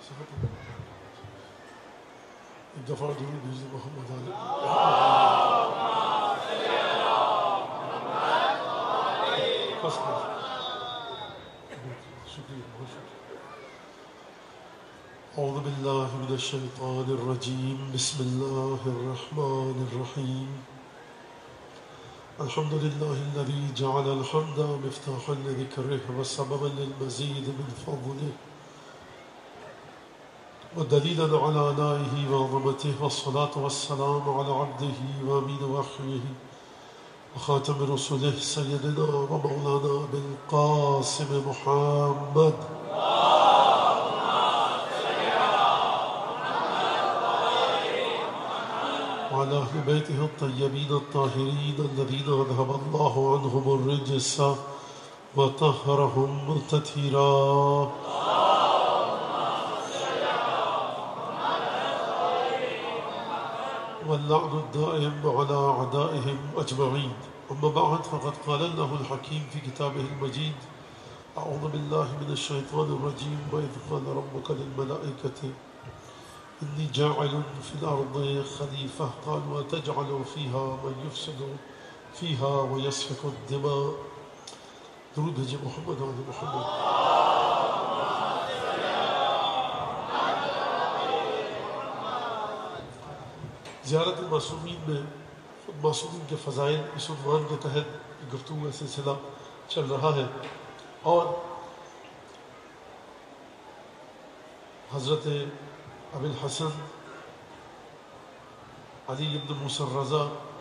ایک دفعہ درود بھیجیے محمد علیہ. شکریہ بہت شکریہ. اعوذ باللہ من الشیطان الرجیم. بسم اللہ الرحمن الرحیم. الحمد للہ الذی جعل الحمد مفتاحا لذکرہ وسببا للمزید من فضلہ ودلیلا علی آلائہ وعظمتہ والصلاة والسلام علی عبدہ وامین وحیہ وخاتم رسلہ سیدنا ومولانا بالقاسم محمد وعلى أهل بيته الطيبين الطاهرين الذين أذهب الله عنهم الرجس وطهرهم تطهيرا. واللعن الدائم على أعدائهم أجمعين. أما بعد فقد قال الله الحكيم في كتابه المجيد أعوذ بالله من الشيطان الرجيم وإذ قال ربك للملائكة إني جاعل في الأرض خليفة قالوا وتجعل فيها من يفسد فيها ويسفك الدماء. درود بھیجئے محمد علی محمد. زیارت معصومین میں معصومین کے فضائل اس عنوان کے تحت گفتگو کا سلسلہ چل رہا ہے اور حضرت ابی الحسن علی بن موسیٰ الرضا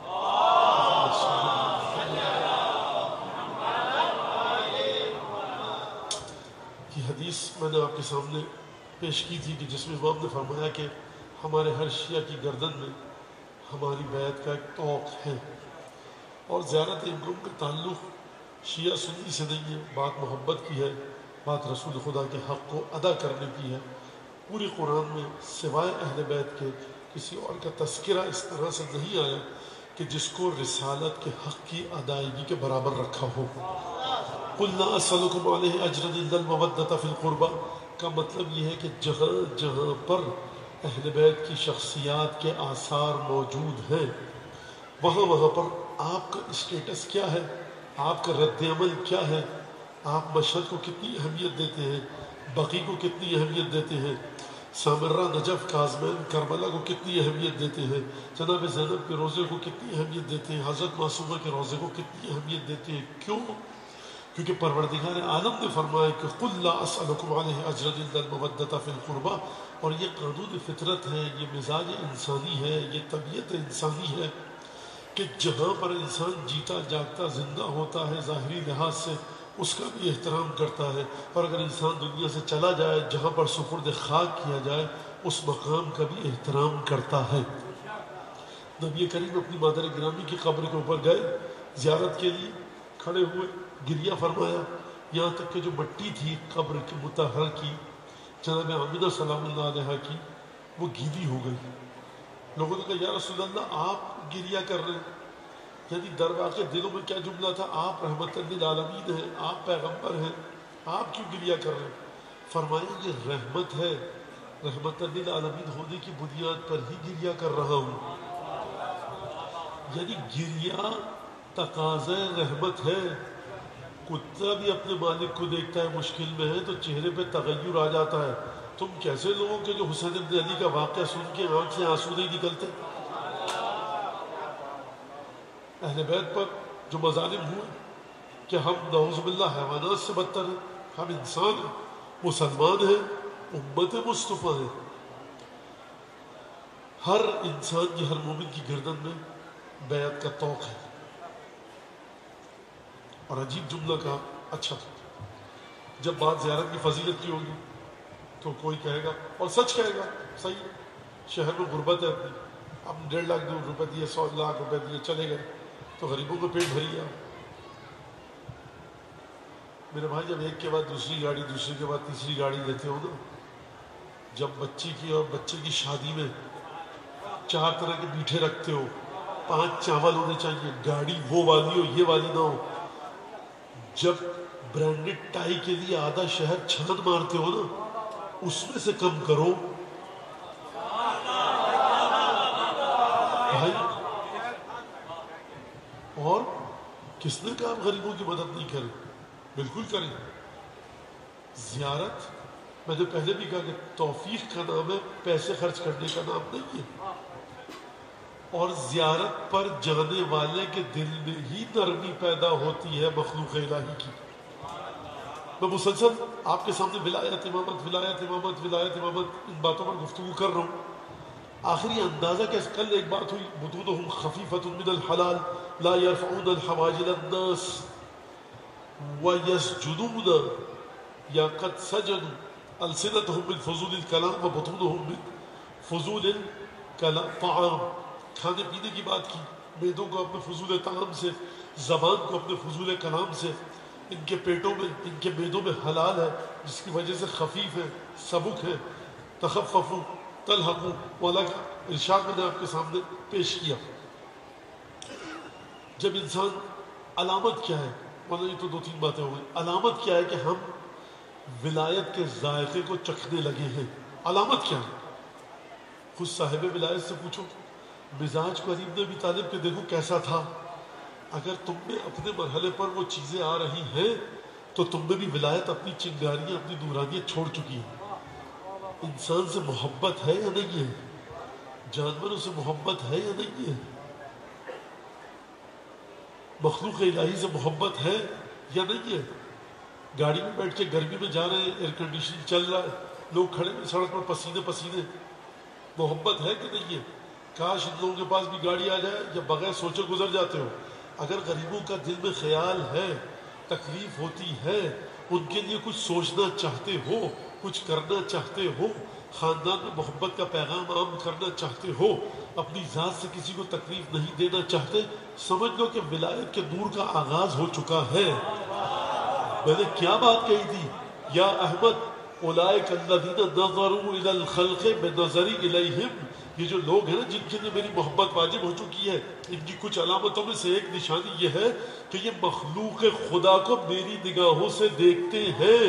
کی حدیث میں نے آپ کے سامنے پیش کی تھی کہ جس میں امام نے فرمایا کہ ہمارے ہر شیعہ کی گردن میں ہماری بیعت کا ایک طوق ہے. اور زیارت امام کا تعلق شیعہ سنی سے نہیں ہے، بات محبت کی ہے، بات رسول خدا کے حق کو ادا کرنے کی ہے. پوری قرآن میں سوائے اہل بیت کے کسی اور کا تذکرہ اس طرح سے نہیں آیا کہ جس کو رسالت کے حق کی ادائیگی کے برابر رکھا ہو. قُلْ لَا أَسْأَلُكُمْ عَلَيْهِ أَجْرًا إِلَّا الْمَوَدَّةَ فِي الْقُرْبَى کا مطلب یہ ہے کہ جہاں جہاں پر اہل بیت کی شخصیات کے آثار موجود ہیں وہاں وہاں پر آپ کا اسٹیٹس کیا ہے، آپ کا رد عمل کیا ہے، آپ مشہد کو کتنی اہمیت دیتے ہیں، بقی کو کتنی اہمیت دیتے ہیں، سامرہ نجف کاظمین کربلا کو کتنی اہمیت دیتے ہیں، جناب زینب کے روزے کو کتنی اہمیت دیتے ہیں، حضرت معصومہ کے روزے کو کتنی اہمیت دیتے ہیں. کیوں؟ کیونکہ پروردگار عالم نے فرمایا کہ قُلْ لَا أَسْأَلُكُمْ عَلَيْهِ أَجْرًا إِلَّا الْمَوَدَّةَ فِي الْقُرْبَى. اور یہ قانون فطرت ہے، یہ مزاج انسانی ہے، یہ طبیعت انسانی ہے کہ جہاں پر انسان جیتا جاگتا زندہ ہوتا ہے ظاہری لحاظ سے اس کا بھی احترام کرتا ہے، اور اگر انسان دنیا سے چلا جائے جہاں پر سپرد خاک کیا جائے اس مقام کا بھی احترام کرتا ہے. نبی کریم اپنی مادر گرامی کی قبر کے اوپر گئے، زیارت کے لیے کھڑے ہوئے، گریہ فرمایا، یہاں تک کہ جو مٹی تھی قبر کی مطہر کی جناب آمنہ سلام اللہ علیہ کی وہ گیلی ہو گئی. لوگوں نے کہا یا رسول اللہ آپ گریہ کر رہے ہیں، یعنی در واقع دلوں میں کیا جملہ تھا، آپ رحمت للعالمین ہیں، آپ پیغمبر ہیں، آپ کیوں گریہ کر رہے ہیں؟ فرمایا یہ رحمت ہے، رحمت للعالمین ہونے کی بنیاد پر ہی گریہ کر رہا ہوں. یعنی گریہ تقاضۂ رحمت ہے. کتا بھی اپنے مالک کو دیکھتا ہے مشکل میں ہے تو چہرے پہ تغیر آ جاتا ہے. تم کیسے لوگوں کے جو حسین بن علی کا واقعہ سن کے آنکھ سے آنسو نہیں نکلتے؟ اہل بیت پر جو مظالم ہوئے کہ ہم نعوذ باللہ حیوانات سے بدتر ہیں، ہم انسان ہیں، مسلمان ہیں، امت مصطفیٰ ہیں. ہر انسان کی، ہر مومن کی گردن میں بیعت کا طوق ہے. اور عجیب جملہ کہا، اچھا جب بات زیارت کی فضیلت کی ہوگی تو کوئی کہے گا اور سچ کہے گا صحیح شہر میں غربت ہے اپنی، اب 1.5 لاکھ روپے دیے، 100 لاکھ روپے دیے، چلے گئے تو غریبوں کو پیٹ بھر گیا. میرے بھائی جب ایک کے بعد دوسری گاڑی، دوسری کے بعد تیسری گاڑی لیتے ہو نا، جب بچی کی اور بچے کی شادی میں 4 طرح کے میٹھے رکھتے ہو، 5 چاول ہونے چاہیے، گاڑی وہ والی ہو یہ والی نہ ہو، جب برانڈڈ ٹائی کے لیے آدھا شہر چھان مارتے ہو نا، اس میں سے کم کرو بھائی. اور کس نے کہا آپ غریبوں کی مدد نہیں کریں؟ بالکل کریں. زیارت میں نے پہلے بھی کہا کہ توفیق کا نام ہے، پیسے خرچ کرنے کا نام نہیں ہے. اور زیارت پر جانے والے کے دل میں ہی نرمی پیدا ہوتی ہے مخلوق الہی کی. میں مسلسل آپ کے سامنے ولایت امامت ولایت امامت ولایت امامت ان باتوں پر گفتگو کر رہا ہوں. آخری اندازہ کیسے؟ کل ایک بات ہوئی، بطونہم خفیفۃ من الحلال لا يرفعون الحواج الى الناس ويسجدون یا قد سجدوا السنتهم من فضول الکلام وبطونہم من فضول الطعام. کھانے پینے کی بات کی، میدوں کو اپنے فضول طعام سے، زبان کو اپنے فضول کلام سے. ان کے پیٹوں میں، ان کے میدوں میں حلال ہے جس کی وجہ سے خفیف ہے، سبک ہے. تخففوا تلحقوا والا کا ارشاد میں نے آپ کے سامنے پیش کیا. جب انسان، علامت کیا ہے؟ مولانا یہ تو دو تین باتیں ہو گئی. علامت کیا ہے کہ ہم ولایت کے ذائقے کو چکھنے لگے ہیں؟ علامت کیا ہے؟ خود صاحب ولایت سے پوچھو، مزاج کو علی بن ابی طالب کے دیکھو کیسا تھا. اگر تم میں اپنے مرحلے پر وہ چیزیں آ رہی ہیں تو تم میں بھی ولایت اپنی چنگاریاں، اپنی نورانیت چھوڑ چکی ہے. انسان سے محبت ہے یا نہیں ہے؟ جانوروں سے محبت ہے یا نہیں ہے؟ مخلوق الہی سے محبت ہے یا نہیں ہے؟ گاڑی میں بیٹھ کے گرمی میں جا رہے ہیں، ایئر کنڈیشننگ چل رہا ہے، لوگ کھڑے ہیں سڑک پر پسینے پسینے، محبت ہے کہ نہیں ہے؟ کاش ان لوگوں کے پاس بھی گاڑی آ جائے یا بغیر سوچے گزر جاتے ہو. اگر غریبوں کا دل میں خیال ہے، تکلیف ہوتی ہے، ان کے لیے کچھ سوچنا چاہتے ہو، کچھ کرنا چاہتے ہو، خاندان میں محبت کا پیغام عام کرنا چاہتے ہو، اپنی ذات سے کسی کو تکلیف نہیں دینا چاہتے، سمجھ لو کہ ولایت کے نور کا آغاز ہو چکا ہے. میں نے کیا بات کہی تھی؟ یا احمد اولئک الذین نظروا الی الخلق بنظری الیہم. یہ جو لوگ ہیں نا جن کے لیے میری محبت واجب ہو چکی ہے، ان کی کچھ علامتوں میں سے ایک نشانی یہ ہے کہ یہ مخلوق خدا کو میری نگاہوں سے دیکھتے ہیں.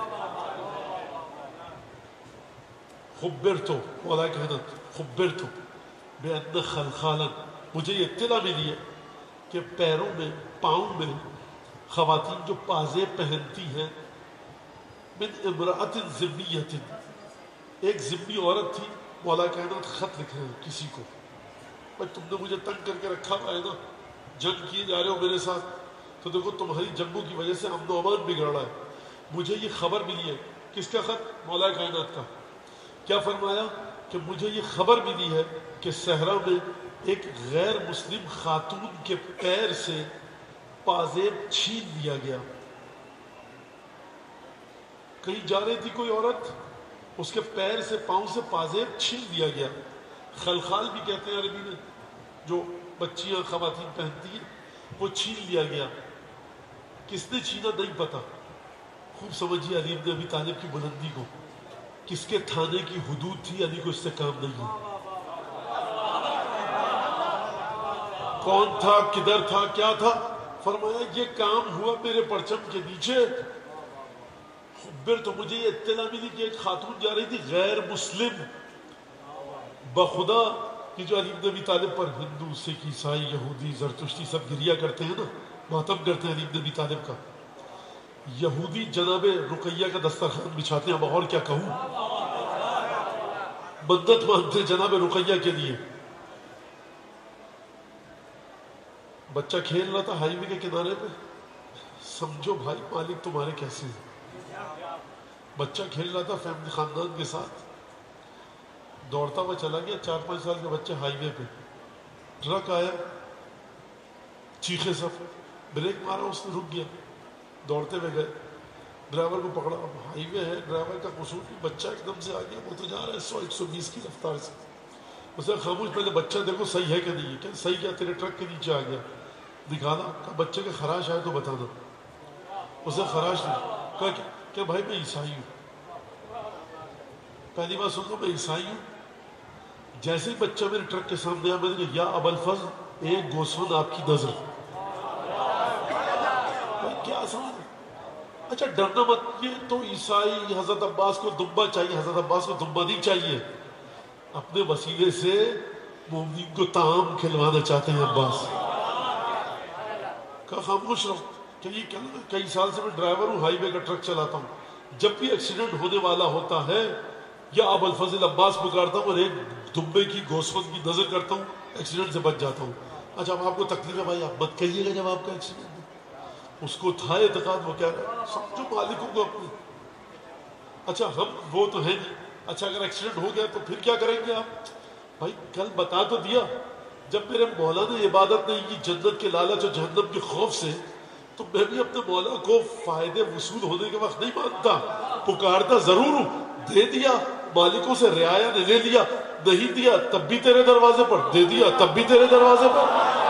خبرتو مولا کہنا خبرتو بأن خلخالا، مجھے یہ اطلاع ملی ہے کہ پیروں میں، پاؤں میں خواتین جو پازیب پہنتی ہیں، من امرأۃ ذمیۃ، ایک ذمی عورت تھی. مولا کائنات خط لکھ رہے ہیں کسی کو، بھائی تم نے مجھے تنگ کر کے رکھا ہوا ہے نا، جنگ کیے جا رہے ہو میرے ساتھ، تو دیکھو تمہاری جنگوں کی وجہ سے امن و امان بگڑ رہا ہے. مجھے یہ خبر ملی ہے. کس کا خط؟ مولا کائنات کا. کیا فرمایا کہ مجھے یہ خبر ملی ہے کہ صحرا میں ایک غیر مسلم خاتون کے پیر سے پازیب چھین لیا گیا. کہیں جا رہی تھی کوئی عورت، اس کے پیر سے، پاؤں سے پازیب چھین لیا گیا. خلخال بھی کہتے ہیں عربی میں، جو بچیاں خواتین پہنتی ہیں، وہ چھین لیا گیا. کس نے چھینا نہیں پتا. خوب سمجھیے علی بن ابی طالب کی بلندی کو، کس کے تھانے کی حدود تھی، علی کو اس سے کام نہیں ہے. کون تھا، کدھر تھا، کیا تھا؟ فرمایا یہ کام ہوا میرے پرچم کے نیچے. خبر تو مجھے یہ اطلاع ملی کہ ایک خاتون جا رہی تھی غیر مسلم، بخدا. یہ جو علی بن ابی طالب پر ہندو، سکھ، عیسائی، یہودی، زرتشتی سب گریہ کرتے ہیں نا، ماتم کرتے ہیں علی بن ابی طالب کا. یہودی جناب رقیہ کا دسترخوان بچھاتے ہیں. اب اور کیا کہوں، مدت مانگتے جناب رقیہ کے لیے. بچہ کھیل رہا تھا ہائی وے کے کنارے پہ. سمجھو بھائی مالک تمہارے کیسے ہیں. بچہ کھیل رہا تھا فیملی، خاندان کے ساتھ، دوڑتا ہوا چلا گیا. 4-5 سال کا بچہ ہائی وے پہ، ٹرک آیا، چیخے سب، بریک مارا، اس نے رک گیا. دوڑتے ہوئے گئے، ڈرائیور کو پکڑا. اب ہائی وے ہے، ڈرائیور کا قصور نہیں، بچہ ایک دم سے آ گیا، وہ تو جا رہا ہے 100-120 کی رفتار سے. اسے خاموش، پہلے بچہ دیکھو صحیح ہے کہ نہیں ہے. کہ صحیح کیا، تیرے ٹرک کے نیچے آ گیا. دکھانا، کہا بچے کے خراش آئے تو بتانا. اسے خراش نہیں. کہا کہ بھائی میں عیسائی ہوں. پہلی بات سن لو، میں عیسائی ہوں. جیسے ہی بچہ میرے ٹرک کے سامنے آیا، میں نے کہا یا ابا الفضل، ایک گوسفند آپ کی نظر. کیا سمجھ، اچھا ڈرنا مت، یہ تو عیسائی حضرت عباس کو دمبا چاہیے، حضرت عباس کو دمبا نہیں چاہیے، اپنے وسیلے سے مومنین کو طعام کھلوانا چاہتے ہیں عباس۔ کہا خاموش رہو، کہ یہ کئی سال سے میں ڈرائیور ہوں، ہائی وے کا ٹرک چلاتا ہوں، جب بھی ایکسیڈنٹ ہونے والا ہوتا ہے یا ابو الفضل عباس پکارتا ہوں اور ایک دمبے کی گوسفند کی نظر کرتا ہوں، ایکسیڈنٹ سے بچ جاتا ہوں۔ اچھا اب آپ کو تکلیف ہے بھائی، آپ مت کہیے گا جب آپ کا ایکسیڈنٹ ہے، اس کو تھا اعتقاد، وہ کہہ رہا ہے سمجھو مالکوں کو اپنے۔ اچھا ہم وہ تو ہیں نہیں، اچھا اگر ایکسیڈنٹ ہو گیا تو پھر کیا کریں گے آپ؟ بھائی کل بتا تو دیا، جب میرے مولا نے عبادت نہیں کی جنت کے لالچ اور جہنم کے خوف سے، تو میں بھی اپنے مولا کو فائدے وصول ہونے کے وقت نہیں مانتا، پکارتا ضرور ہوں۔ دے دیا، مالکوں سے رعایا نے لے لیا، نہیں دیا تب بھی تیرے دروازے پر، دے دیا تب بھی تیرے دروازے پر۔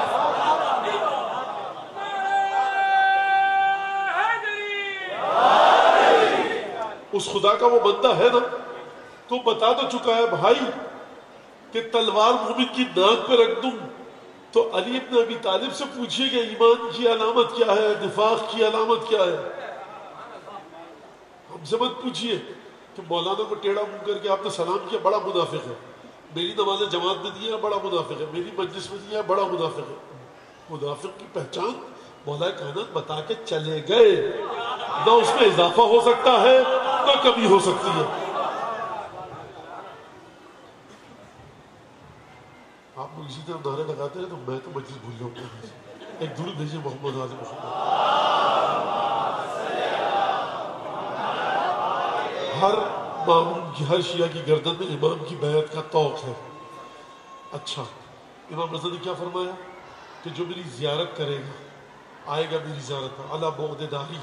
اس خدا کا وہ بندہ ہے نا، تو بتا تو چکا ہے بھائی کہ تلوار مومن کی ناک پہ رکھ دوں تو علی ابن ابی طالب سے پوچھئے کہ ایمان کی علامت کیا ہے، نفاق کی علامت کیا ہے؟ ہم سے مت پوچھئے کہ مولانا کو ٹیڑھا منہ کر کے آپ نے سلام کیا، بڑا منافق ہے، میری نماز جماعت میں دیا بڑا منافق ہے، میری مجلس میں دیا بڑا منافق ہے۔ منافق کی پہچان مولا کائنات بتا کے چلے گئے، نہ اس میں اضافہ ہو سکتا ہے نہ کمی ہو سکتی ہے۔ آپ لوگ اسی طرح نعرے لگاتے رہے تو میں تو مجلس بھول جاؤں گا۔ ایک درود بھیجیے محمد آل محمد۔ ہر ماموم کی، ہر شیعہ کی گردن میں امام کی بیعت کا طوق ہے۔ اچھا امام رضا نے کیا فرمایا کہ جو میری زیارت کرے گا، آئے گا میری زیارت پر، علی بعد داری،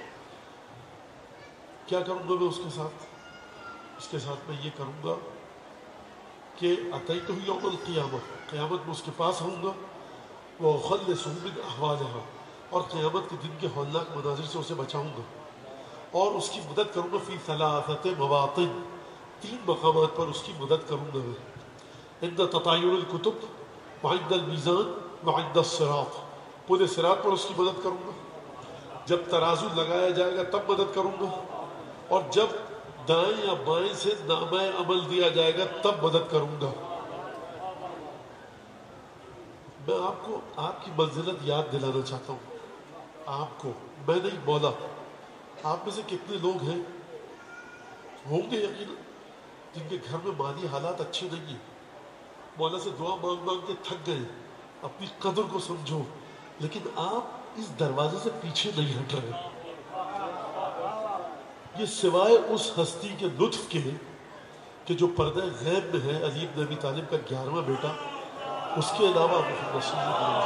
کیا کروں گا میں اس کے ساتھ؟ اس کے ساتھ میں یہ کروں گا کہ اتیتہ یوم القیامہ، قیامت میں اس کے پاس آؤں گا، وأخلصہ من احوالہا، اور قیامت کے دن کے ہولناک مناظر سے اسے بچاؤں گا، اور اس کی مدد کروں گا فی ثلاثۃ مواطن، 3 مقامات پر اس کی مدد کروں گا میں، عند تطایر الکتب وعند المیزان وعند الصراط، پورے صراط پر اس کی مدد کروں گا، جب ترازو لگایا جائے گا تب مدد کروں گا، اور جب دائیں یا بائیں سے نامہ عمل دیا جائے گا تب مدد کروں گا۔ میں آپ کو آپ کی منزلت یاد دلانا چاہتا ہوں، آپ کو، میں نہیں مولا۔ آپ میں سے کتنے لوگ ہیں، ہوں گے یقینا، جن کے گھر میں مالی حالات اچھے نہیں ہیں، مولا سے دعا مانگ مانگ کے تھک گئے، اپنی قدر کو سمجھو، لیکن آپ اس دروازے سے پیچھے نہیں ہٹ رہے۔ یہ سوائے اس ہستی کے لطف کے کہ جو پردہ غیب میں ہے، علی بن ابی طالب کا 11واں بیٹا، اس کے علاوہ محمد صلی اللہ علیہ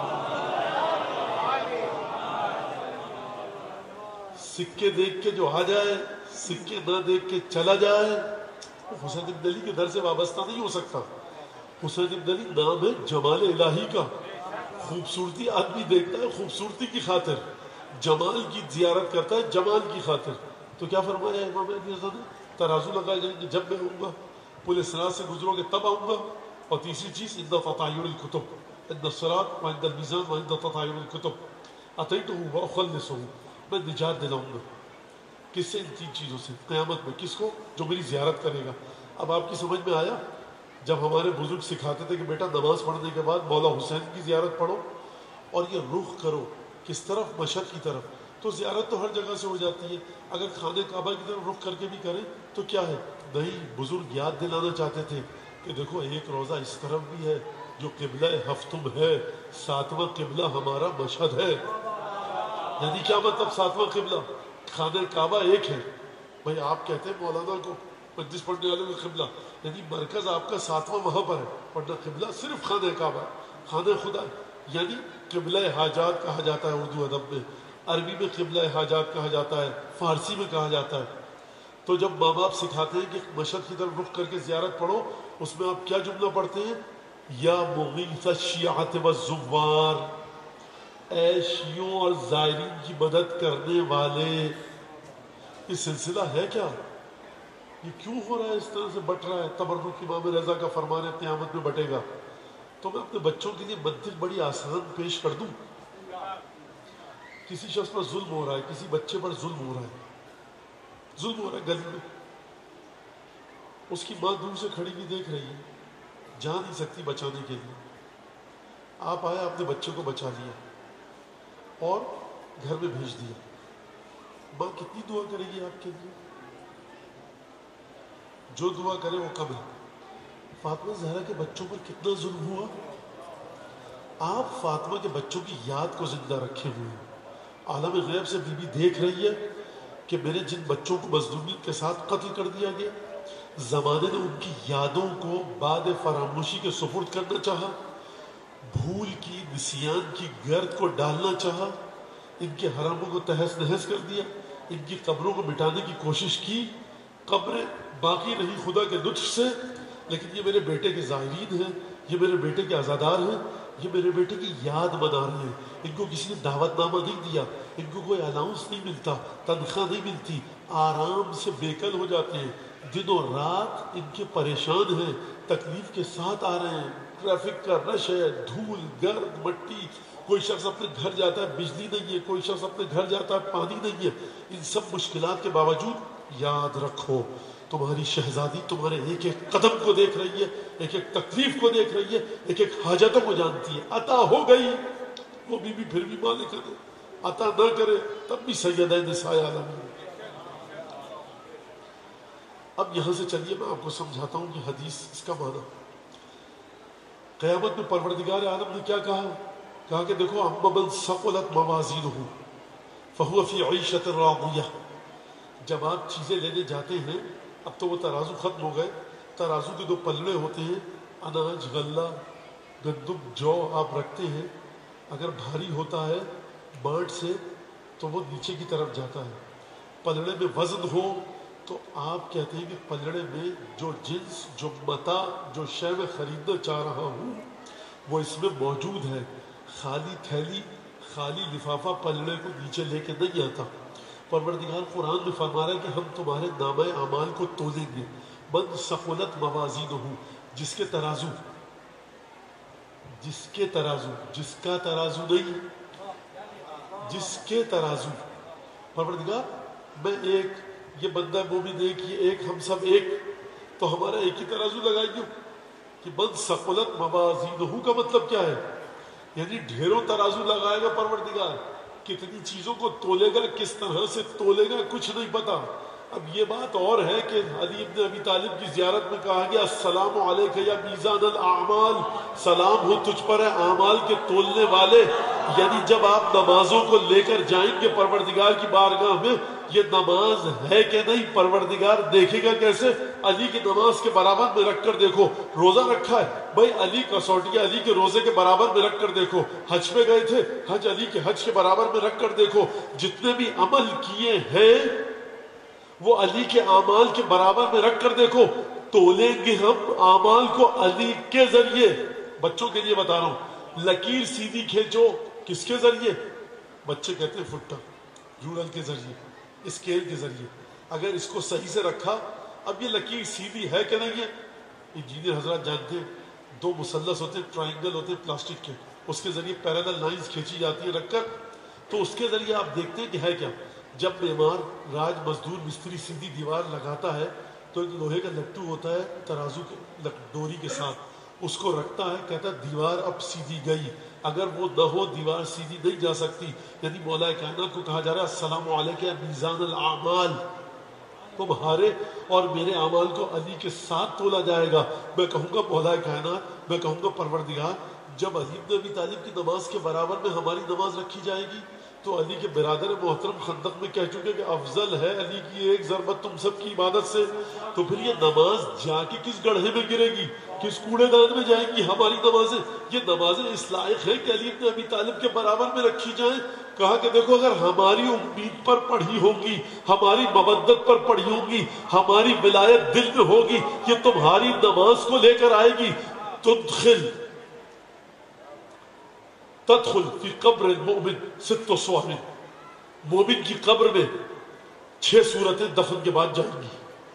وسلم سکے دیکھ کے جو آ جائے، سکے نہ دیکھ کے چلا جائے، حسین بن علی کے در سے وابستہ نہیں ہو سکتا۔ حسین بن علی نام ہے جمال الہی کا، خوبصورتی آدمی دیکھتا ہے خوبصورتی کی خاطر، جمال کی زیارت کرتا ہے جمال کی خاطر۔ تو کیا فرمایا امام علی رضا نے؟ ترازو لگائے جائیں گے جب میں آؤں گا، پورے صراط سے گزرو گے تب آؤں گا، اور تیسری چیز عند تطایر الکتب، عند الصراط وعند المیزان وعند تطایر الکتب، اتیتہ واخلصہ، میں نجات دلاؤں گا۔ کس سے؟ ان 3 چیزوں سے، قیامت میں۔ کس کو؟ جو میری زیارت کرے گا۔ اب آپ کی سمجھ میں آیا؟ جب ہمارے بزرگ سکھاتے تھے کہ بیٹا نماز پڑھنے کے بعد مولا حسین کی زیارت پڑھو، اور یہ رخ کرو کس طرف؟ مشہد کی طرف، تو زیارت تو ہر جگہ سے ہو جاتی ہے۔ اگر خانہ کعبہ کی طرف رخ کر کے بھی کریں تو کیا ہے؟ نہیں، بزرگ یاد دلانا چاہتے تھے کہ دیکھو ایک روزہ اس طرف بھی ہے جو قبلہ ہفتم ہے، 7واں قبلہ ہمارا مشہد ہے۔ یعنی کیا مطلب 7واں قبلہ؟ خانہ کعبہ ایک ہے۔ بھائی آپ کہتے ہیں مولانا کو مجلس پڑھنے والوں کا قبلہ، یعنی مرکز آپ کا 7واں وہاں پر ہے، ورنہ قبلہ صرف خانہ کعبہ، خانہ خدا، یعنی قبلہ حاجات کہا جاتا ہے اردو ادب میں، عربی میں قبلہ حاجات کہا جاتا ہے، فارسی میں کہا جاتا ہے۔ تو جب ماں باپ سکھاتے ہیں کہ مشہد کی طرف رخ کر کے زیارت پڑھو، اس میں آپ کیا جملہ پڑھتے ہیں؟ یا مغیث الشیعۃ والزوار، اے شیعوں اور زائرین کی مدد کرنے والے۔ یہ سلسلہ ہے کیا؟ یہ کیوں ہو رہا ہے اس طرح سے بٹ رہا ہے؟ تبرک امام رضا کا فرمان ہے قیامت میں بٹے گا۔ تو میں اپنے بچوں کے لیے منطق بڑی آسان پیش کر دوں کسی شخص پر ظلم ہو رہا ہے، کسی بچے پر ظلم ہو رہا ہے، ظلم ہو رہا ہے گلی میں، اس کی ماں دور سے کھڑی بھی دیکھ رہی ہے، جا نہیں سکتی بچانے کے لیے، آپ آئے، آپ نے بچے کو بچا لیا اور گھر میں بھیج دیا، ماں کتنی دعا کرے گی آپ کے لیے؟ جو دعا کرے وہ کم ہے۔ فاطمہ زہرا کے بچوں پر کتنا ظلم ہوا، آپ فاطمہ کے بچوں کی یاد کو زندہ رکھے ہوئے ہیں۔ عالم غیب سے بی بی دیکھ رہی ہے کہ میرے جن بچوں کو مظلومیت کے ساتھ قتل کر دیا گیا، زمانے نے ان کی یادوں کو بعد فراموشی کے سپرد کرنا چاہا، بھول کی نسیان کی گرد کو ڈالنا چاہا، ان کے حرموں کو تہس نہس کر دیا، ان کی قبروں کو مٹانے کی کوشش کی، قبریں باقی رہی خدا کے لطف سے، لیکن یہ میرے بیٹے کے زائرین ہیں، یہ میرے بیٹے کے عزادار ہیں، یہ میرے بیٹے کی یاد منا رہے ہیں، ان کو کسی نے دعوت نامہ نہیں دیا، ان کو کوئی الاؤنس نہیں ملتا، تنخواہ نہیں ملتی، آرام سے بیکل ہو جاتے ہیں، دن و رات ان کے پریشان ہیں، تکلیف کے ساتھ آ رہے ہیں، ٹریفک کا رش ہے، دھول گرد مٹی، کوئی شخص اپنے گھر جاتا ہے بجلی نہیں ہے، کوئی شخص اپنے گھر جاتا ہے پانی نہیں ہے، ان سب مشکلات کے باوجود یاد رکھو تمہاری شہزادی تمہارے ایک ایک قدم کو دیکھ رہی ہے، ایک ایک تکلیف کو دیکھ رہی ہے، ایک ایک حاجتوں کو جانتی ہے۔ عطا ہو گئی وہ بی بی پھر بھی مالک ہے، عطا نہ کرے تب بھی سیدہ نساء عالمین۔ اب یہاں سے چلیے میں آپ کو سمجھاتا ہوں کہ حدیث اس کا معنی۔ قیامت میں پروردگار عالم نے کیا کہا کہ دیکھو اما من ثقلت موازینہ فہو فی عیشۃ راضیہ۔ جب آپ چیزیں لینے جاتے ہیں، اب تو وہ ترازو ختم ہو گئے، ترازو کے دو پلڑے ہوتے ہیں، اناج غلہ گندم جو آپ رکھتے ہیں، اگر بھاری ہوتا ہے بانٹ سے تو وہ نیچے کی طرف جاتا ہے، پلڑے میں وزن ہو تو آپ کہتے ہیں کہ پلڑے میں جو جنس جو متاع جو شے میں خریدنا چاہ رہا ہوں وہ اس میں موجود ہے، خالی تھیلی خالی لفافہ پلڑے کو نیچے لے کے نہیں آتا۔ پروردگار قرآن میں فرما رہا ہے کہ ہم تمہارے نامہ اعمال کو تولیں گے، من ثقلت موازینہ، جس کے ترازو جس کے ترازو پروردگار میں ایک، یہ بندہ مومن ایک، یہ ایک، ہم سب ایک، تو ہمارا ایک ہی ترازو لگائیں گے کہ من ثقلت موازینہ کا مطلب کیا ہے؟ یعنی ڈھیروں ترازو لگائے گا پروردگار، کتنی چیزوں کو تولے گا، کس طرح سے تولے گا کچھ نہیں پتا۔ اب یہ بات اور ہے کہ علی ابن ابی طالب کی زیارت میں کہا گیا السلام علیک یا میزان الاعمال، سلام ہو تجھ پر ہے اعمال کے تولنے والے، یعنی جب آپ نمازوں کو لے کر جائیں گے پروردگار کی بارگاہ میں، یہ نماز ہے کہ نہیں پروردگار دیکھے گا کیسے؟ علی کی نماز کے برابر میں رکھ کر دیکھو، روزہ رکھا ہے بھائی علی کسوٹیا علی کے روزے کے برابر میں رکھ کر دیکھو، حج پہ گئے تھے حج علی کے حج کے برابر میں رکھ کر دیکھو، جتنے بھی عمل کیے ہیں وہ علی کے اعمال کے برابر میں رکھ کر دیکھو، تولیں گے ہم اعمال کو علی کے ذریعے۔ بچوں کے لیے بتا رہا ہوں، لکیر سیدھی کھینچو کس کے ذریعے؟ بچے کہتے ہیں فٹا، رولر کے ذریعے، اسکیل کے ذریعے۔ اگر اس کو صحیح سے رکھا، اب یہ لکیر سیدھی ہے کہ نہیں ہے؟ انجینئر حضرات جانتے ہیں، دو مثلث ہوتے ہیں، ٹرائنگل ہوتے ہیں پلاسٹک کے، اس کے ذریعے پیرالل لائنز کھینچی جاتی ہیں رکھ کر، تو اس کے ذریعے آپ دیکھتے ہیں کہ ہے کیا۔ جب معمار راج مزدور مستری سیدھی دیوار لگاتا ہے تو ایک لوہے کا لٹو ہوتا ہے ترازو کے ڈوری کے ساتھ، اس کو رکھتا ہے، کہتا ہے دیوار اب سیدھی گئی، اگر وہ نہ ہو دیوار سیدھی نہیں جا سکتی۔ یعنی مولا کائنات کو کہا جا رہا ہے السلام علیک یا میزان الاعمال، تمہارے اور میرے اعمال کو علی کے ساتھ تولا جائے گا۔ میں کہوں گا مولا کائنات، میں کہوں گا پروردگار، جب علی بن ابی طالب کی نماز کے برابر میں ہماری نماز رکھی جائے گی تو علی کے برادر محترم خندق میں کہہ چکے کہ افضل ہے علی کی ایک ضربت تم سب کی عبادت سے، تو پھر یہ نماز جا کے کس گڑھے میں گرے گی، کس کوڑے دان میں جائیں گی ہماری نمازیں؟ یہ نمازیں اس لائق ہیں کہ علی ابن ابی طالب کے برابر میں رکھی جائیں؟ کہا کہ دیکھو اگر ہماری امید پر پڑھی ہوگی، ہماری مودت پر پڑھی ہوگی، ہماری ولایت دل میں ہوگی، یہ تمہاری نماز کو لے کر آئے گی۔ تدخل فی قبر المؤمن ست صور، مومن کی قبر میں 6 صورتیں دفن کے بعد جائیں گی۔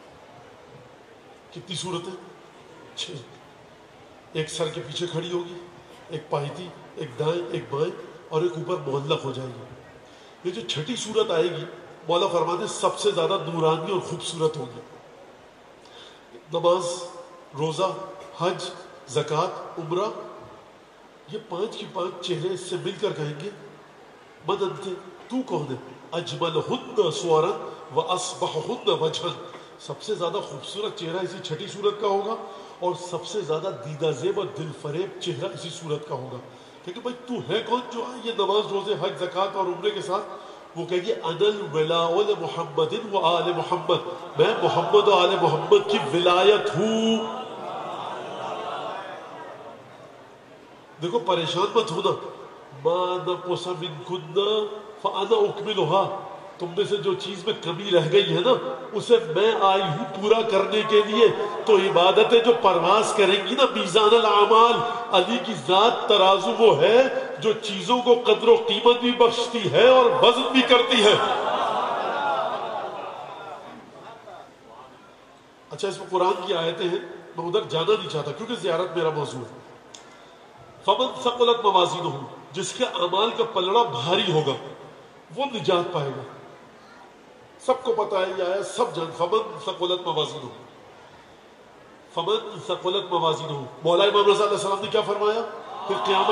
کتنی صورتیں؟ 6۔ ایک سر کے پیچھے کھڑی ہوگی، ایک پایتی، ایک دائیں، ایک بائیں، اور ایک اوپر معلق ہو جائے گی۔ یہ جو چھٹی صورت آئے گی مولا فرماتے ہیں سب سے زیادہ نورانی اور خوبصورت ہوگی. نماز، روزہ، حج، زکوٰۃ، عمرہ، یہ 5 کی 5 چہرے اس سے مل کر کہیں گے من انت، تو کون ہے؟ اجملہن صورا واصبحہن وجہا، سب سے زیادہ خوبصورت چہرہ اسی چھٹی صورت کا ہوگا اور سب سے زیادہ دیدہ زیب اور دل فریب چہرہ اسی صورت کا ہوگا. کہ بھائی تو ہے کون جو یہ نماز، روزے، حج، زکوٰۃ اور عمرے کے ساتھ؟ وہ کہے گی انا الولاء لمحمد و آل محمد، میں محمد و آل محمد کی ولایت ہوں. دیکھو پریشان مت ہونا، ما نقص منکن فانا اکملها، تم میں سے جو چیز میں کمی رہ گئی ہے نا اسے میں آئی ہوں پورا کرنے کے لیے. تو عبادتیں جو پرواز کریں گی نا، میزان الاعمال، علی کی ذات ترازو وہ ہے جو چیزوں کو قدر و قیمت بھی بخشتی ہے اور وزن بھی کرتی ہے. اچھا اس میں قرآن کی آیتیں ہیں، میں ادھر جانا نہیں چاہتا کیونکہ زیارت میرا موضوع ہے. فمن ثقلت موازینہ، جس کے اعمال کا پلڑا بھاری ہوگا وہ نجات پائے گا. سب کو پتا ہے یہ آیا، سب جان. فمن ثقلت موازینہ، فمن ثقلت موازینہ. مولا امام رضا علیہ السلام نے کیا فرمایا کہ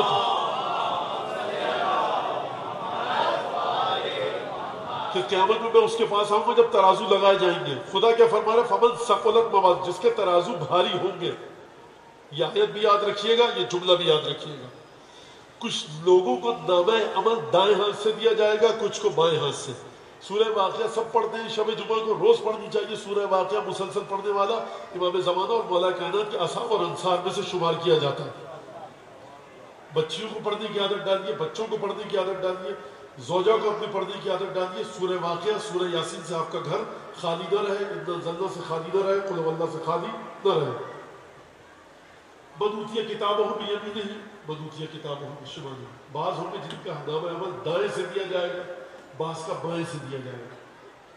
قیامت میں میں اس کے پاس آؤں گا جب ترازو لگائے جائیں گے. خدا کیا فرما رہا ہے؟ فمن ثقلت موازینہ، جس کے ترازو بھاری ہوں گے. یہ آیت بھی یاد رکھیے گا، یہ جملہ بھی یاد رکھیے گا. کچھ لوگوں کو نامہ عمل دائیں ہاتھ سے دیا جائے گا، کچھ کو بائیں ہاتھ سے. سورہ واقعہ سب پڑھتے ہیں، شب جمعہ کو روز پڑھنی چاہیے. سورہ واقعہ مسلسل پڑھنے والا امام زمانہ اور مولا کائنات کے اصحاب اور انصار میں سے شمار کیا جاتا ہے. بچیوں کو پڑھنے کی عادت ڈالیے، بچوں کو پڑھنے کی عادت ڈالیے، زوجہ کو اپنے پڑھنے کی عادت ڈالیے. سورہ واقعہ، سورہ یاسین سے آپ کا گھر خالی نہ رہے، انا انزلنا سے خالی نہ رہے، قل واللہ سے خالی نہ رہے. من اوتیہ کتابہ بیمینہ، من اوتیہ کتابہ بشمالہ. بعض ہوں گے جن کا نامہ عمل دائیں سے دیا جائے گا، بعض کا بائیں سے دیا جائے گا.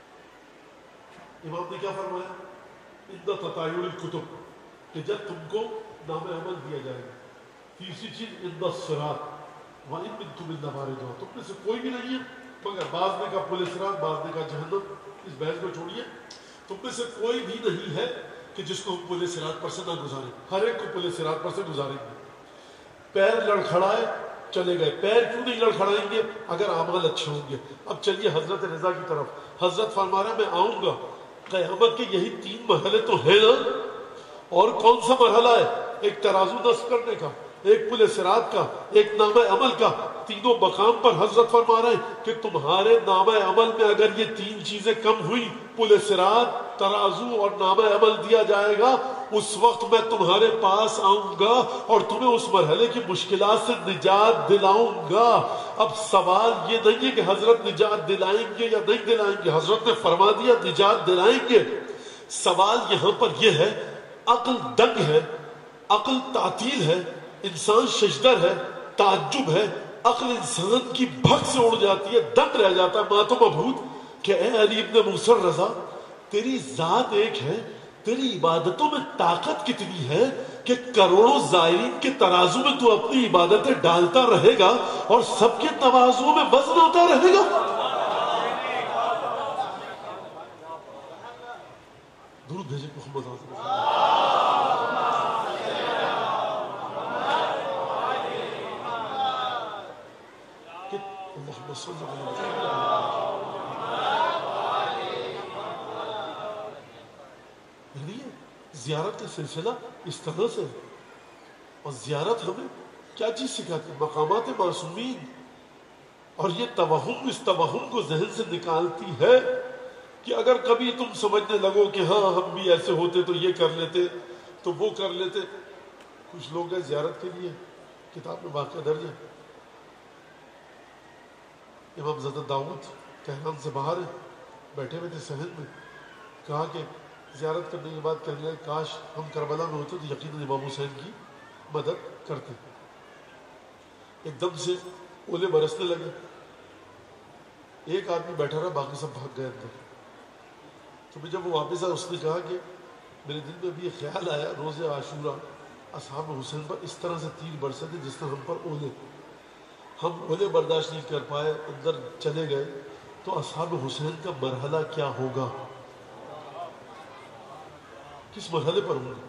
امام نے کیا فرمایا؟ ان تطایر الکتب، کہ جب تم کو نامہ عمل دیا جائے گا. تیسری چیز ان الصراط وان منکم الا واردھا، تم میں سے کوئی بھی نہیں ہے مگر بعض نے کہا پل صراط، بعض نے کہا جہنم. اس بحث کو چھوڑیے. تم میں سے کوئی بھی نہیں ہے کہ جس کو ہم پل صراط پر سے نہ گزاریں. ہر ایک کو پل صراط پر سے گزاریں گے. پیر لڑکھڑائے چلے گئے. پیر کیوں نہیں لڑکھڑائیں گے؟ اگر اعمال اچھے ہوں گے. اب چلیے حضرت رضا کی طرف. حضرت فرما رہا ہے میں آؤں گا. قیامت کے یہی 3 مرحلے تو ہیں نا. اور کون سا مرحلہ ہے؟ ایک ترازو نصب کرنے کا، ایک پل صراط کا، ایک نامہ عمل کا. تینوں مقام پر حضرت فرما رہے ہیں کہ تمہارے نامہ عمل میں اگر یہ 3 چیزیں کم ہوئی، پل صراط، ترازو اور نامہ عمل دیا جائے گا، اس وقت میں تمہارے پاس آؤں گا اور تمہیں اس مرحلے کی مشکلات سے نجات دلاؤں گا. اب سوال یہ نہیں ہے کہ حضرت نجات دلائیں گے یا نہیں دلائیں گے. حضرت نے فرما دیا نجات دلائیں گے. سوال یہاں پر یہ ہے، عقل دنگ ہے، عقل تعطیل ہے، انسان ششدر ہے، تعجب ہے. عقل انسان کی بھگ سے اڑ جاتی ہے، دنگ رہ جاتا ہے ماتو مبہوت کہ اے علی ابن موسیٰ رضا، تیری ذات ایک ہے، تیری عبادتوں میں طاقت کتنی ہے کہ کروڑوں زائرین کے ترازو میں تو اپنی عبادتیں ڈالتا رہے گا اور سب کے ترازو میں وزن ہوتا رہے گا. درود بھیجیں محمد اللہم صلی اللہ علیہ وسلم. زیارت کا سلسلہ اس طرح سے، اور زیارت ہمیں کیا چیز سکھاتی ہے؟ مقامات معصومین. اور یہ توہم اس توہم کو ذہن سے نکالتی ہے کہ اگر کبھی تم سمجھنے لگو کہ ہاں ہم بھی ایسے ہوتے تو یہ کر لیتے تو وہ کر لیتے. کچھ لوگ ہیں زیارت کے لیے، کتاب میں واقعہ درج ہے، امام زدہ داؤد تہران سے باہر ہے، بیٹھے ہوئے تھے صحن میں. کہا کہ زیارت کرنے کے بعد کہنے لگے کاش ہم کربلا میں ہوتے تو یقیناً امام حسین کی مدد کرتے. ایک دم سے اولے برسنے لگے. ایک آدمی بیٹھا رہا، باقی سب بھاگ گئے اندر. تو جب وہ واپس آیا اس نے کہا کہ میرے دل میں بھی یہ خیال آیا روز عاشورہ اصحاب حسین پر اس طرح سے تیر برسے تھے جس طرح ہم پر اولے. ہم اولے برداشت نہیں کر پائے، اندر چلے گئے. تو اصحاب حسین کا مرحلہ کیا ہوگا، کس مرحلے پر ہوں گے؟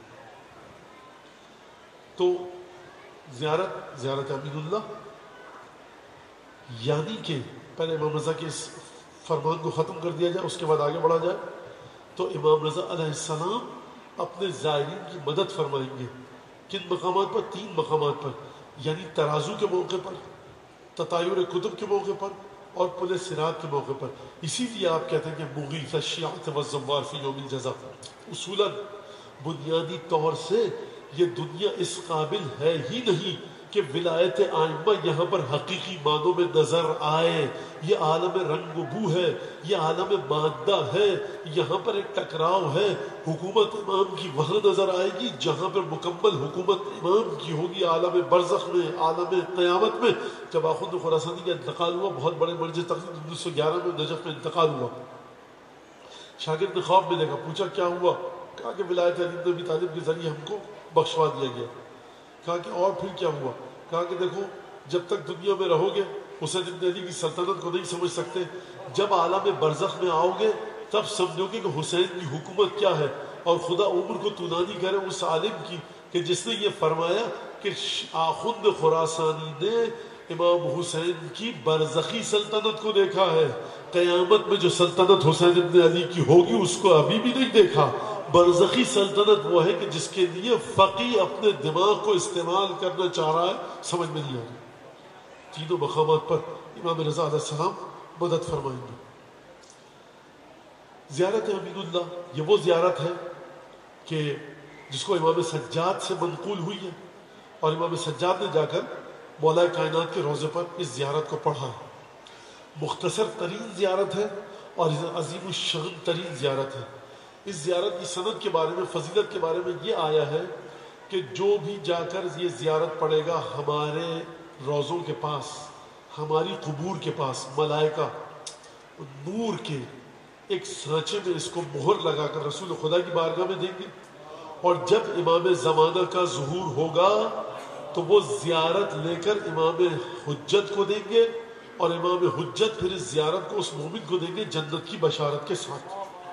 تو زیارت امین اللہ، یعنی کہ پہلے امام رضا کے اس فرمان کو ختم کر دیا جائے، اس کے بعد آگے بڑھا جائے. تو امام رضا علیہ السلام اپنے زائرین کی مدد فرمائیں گے. کن مقامات پر؟ 3 مقامات پر، یعنی ترازو کے موقع پر، تطایر کتب کے موقع پر، اور پل صراط کے موقع پر. اسی لیے آپ کہتے ہیں کہ مغیث الشیعۃ والزوار فی یوم الجزا. اصولاً بنیادی طور سے یہ دنیا اس قابل ہے ہی نہیں کہ ولایت ائمہ یہاں پر حقیقی معنوں میں نظر آئے. یہ عالم رنگ و بو ہے، یہ عالم مادہ ہے. یہاں پر ایک ٹکراؤ ہے. حکومت امام کی وہاں نظر آئے گی جہاں پر مکمل حکومت امام کی ہوگی، عالم برزخ میں، عالم قیامت میں. جب آخوند خراسانی کا انتقال ہوا، بہت بڑے مرجع تقریب 1911 میں نجف میں انتقال ہوا، شاگرد نے خواب میں دیکھا، پوچھا کیا ہوا؟ کہا کہ ولایت علی بن ابی طالب کے ذریعے ہم کو بخشوا دیا گیا. کہا کہ اور پھر کیا ہوا؟ کہا کہ دیکھو جب تک دنیا میں رہو گے حسین ابن علی کی سلطنت کو نہیں سمجھ سکتے، جب عالم برزخ میں آؤ گے تب سمجھو گے کہ حسین کی حکومت کیا ہے. اور خدا عمر کو طولانی کرے اس عالم کی کہ جس نے یہ فرمایا کہ آخوند خراسانی نے امام حسین کی برزخی سلطنت کو دیکھا ہے، قیامت میں جو سلطنت حسین ابن علی کی ہوگی اس کو ابھی بھی نہیں دیکھا. برزخی سلطنت وہ ہے کہ جس کے لیے فقی اپنے دماغ کو استعمال کرنا چاہ رہا ہے، سمجھ میں نہیں آ رہی. 3 مقامات پر امام رضا علیہ السلام مدد فرمائیں گے. زیارت امین اللہ یہ وہ زیارت ہے کہ جس کو امام سجاد سے منقول ہوئی ہے، اور امام سجاد نے جا کر مولا کائنات کے روضے پر اس زیارت کو پڑھا ہے. مختصر ترین زیارت ہے اور عظیم الشان ترین زیارت ہے. اس زیارت کی سند کے بارے میں، فضیلت کے بارے میں یہ آیا ہے کہ جو بھی جا کر یہ زیارت پڑھے گا، ہمارے روضوں کے پاس، ہماری قبور کے پاس ملائکہ نور کے ایک سانچے میں اس کو مہر لگا کر رسول خدا کی بارگاہ میں دیں گے. اور جب امام زمانہ کا ظہور ہوگا تو وہ زیارت لے کر امام حجت کو دیں گے، اور امام حجت پھر اس زیارت کو اس مومن کو دیں گے جنت کی بشارت کے ساتھ.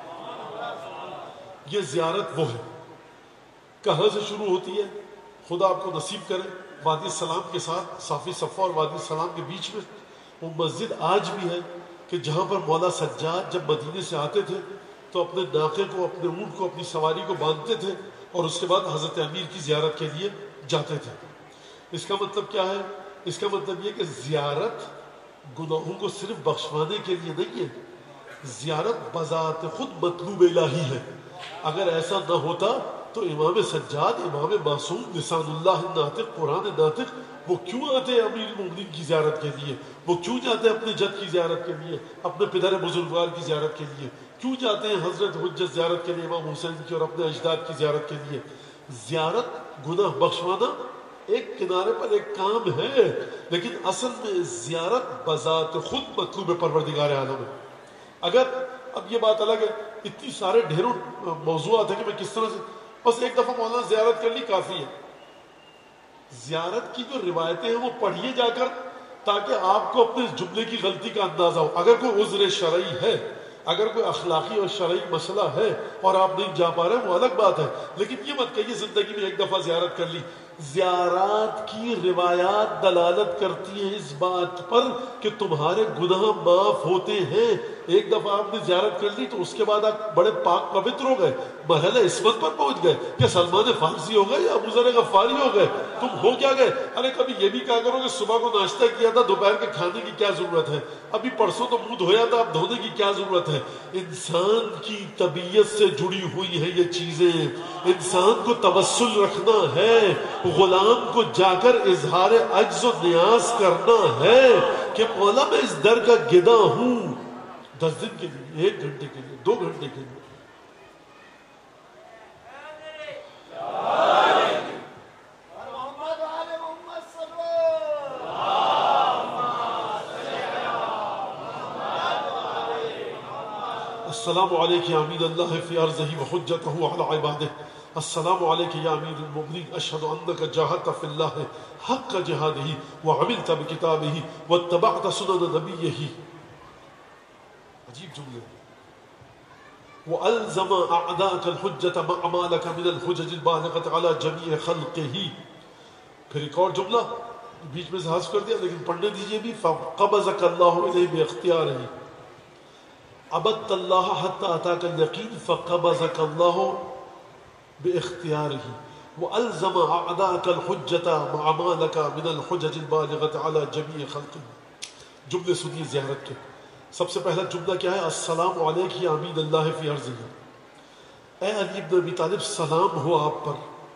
یہ زیارت وہ ہے. کہاں سے شروع ہوتی ہے؟ خدا آپ کو نصیب کرے. وادی السلام کے ساتھ، صافی صفا اور وادی السلام کے بیچ میں وہ مسجد آج بھی ہے کہ جہاں پر مولا سجاد جب مدینے سے آتے تھے تو اپنے ناقے کو، اپنے اونٹ کو، اپنی سواری کو باندھتے تھے اور اس کے بعد حضرت امیر کی زیارت کے لیے جاتے تھے. اس کا مطلب کیا ہے؟ اس کا مطلب یہ کہ زیارت گناہوں کو صرف بخشوانے کے لیے نہیں ہے، زیارت بذات خود مطلوب الہی ہے. اگر ایسا نہ ہوتا تو امام سجاد، امام معصوم، لسان اللہ ناطق، قرآن ناطق، وہ کیوں آتے امیر المومنین کی زیارت کے لیے؟ وہ کیوں جاتے اپنے جد کی زیارت کے لیے، اپنے پدر بزرگوار کی زیارت کے لیے؟ کیوں جاتے ہیں حضرت حجت زیارت کے لیے، امام حسین کی اور اپنے اجداد کی زیارت کے لیے؟ زیارت گناہ بخشوانا ایک کنارے پر ایک کام ہے، لیکن اصل میں زیارت بذات خود مطلوب پروردگار عالم ہے. اگر اب یہ بات الگ ہے، اتنی سارے ڈھیروں موضوعات ہیں کہ میں کس طرح سے، بس ایک دفعہ مولانا زیارت کر لی کافی ہے. زیارت کی جو روایتیں ہیں وہ پڑھیے جا کر تاکہ آپ کو اپنے جملے کی غلطی کا اندازہ ہو. اگر کوئی عذر شرعی ہے، اگر کوئی اخلاقی اور شرعی مسئلہ ہے اور آپ نہیں جا پا رہے وہ الگ بات ہے، لیکن یہ مت کہیے زندگی میں ایک دفعہ زیارت کر لی. زیارات کی روایات دلالت کرتی ہیں اس بات پر کہ تمہارے گناہ معاف ہوتے ہیں. ایک دفعہ آپ نے زیارت کر لی تو اس کے بعد آپ بڑے پاک پوتر ہو گئے، مرحلہ عصمت پر پہنچ گئے. کیا سلمان فارسی ہو گئے یا ابو ذر غفاری ہو گئے؟ تم ہو کیا گئے؟ ارے کبھی یہ بھی کہا کرو کہ صبح کو ناشتہ کیا تھا، دوپہر کے کھانے کی کیا ضرورت ہے؟ ابھی پرسوں تو منہ دھویا تھا، اب دھونے کی کیا ضرورت ہے؟ انسان کی طبیعت سے جڑی ہوئی ہے یہ چیزیں. انسان کو توسل رکھنا ہے، غلام کو جا کر اظہار عجز و نیاز کرنا ہے کہ مولا میں اس در کا گدا ہوں. 10 دن کے لیے، 1 گھنٹے کے لیے، 2 گھنٹے کے لیے. السلام علیک یا امین اللہ فی ارضہ وحجتہ علی عبادہ. السلام علیک یا امیر المؤمنین، اشہد انک جاہدت فی اللہ حق جہادہ وعملت بکتابہ واتبعت سنن نبیہ. عجیب جملے. وَأَلْزَمَ أَعْدَاءَكَ الْحُجَّةَ مَعَ مَا لَكَ مِنَ الْحُجَجِ الْبَالِغَةِ عَلَى جَمِيعِ خَلْقِهِ. پھر ایک اور جملہ بیچ میں سے حذف کر دیا لیکن پڑھنے دیجئے بھی. فَقَبَضَكَ اللَّهُ إِلَيْهِ بِاخْتِيَارِهِ عَبَدْتَ اللَّهَ حَتَّى أَتَاكَ الْيَقِينُ فَقَبَضَكَ اللَّهُ بِاخْتِيَارِهِ وَأَلْزَمَ أَعْدَاءَكَ الْحُجَّةَ مَعَ مَا لَكَ مِنَ الْحُجَجِ الْبَالِغَةِ عَلَى جَمِيعِ خَلْقِهِ. جملے سنیے زیارت کے. سب سے پہلا جملہ کیا ہے؟ السلام علیک یا امین اللہ فی ارضہ. اے علی بن ابی طالب سلام ہو آپ پر.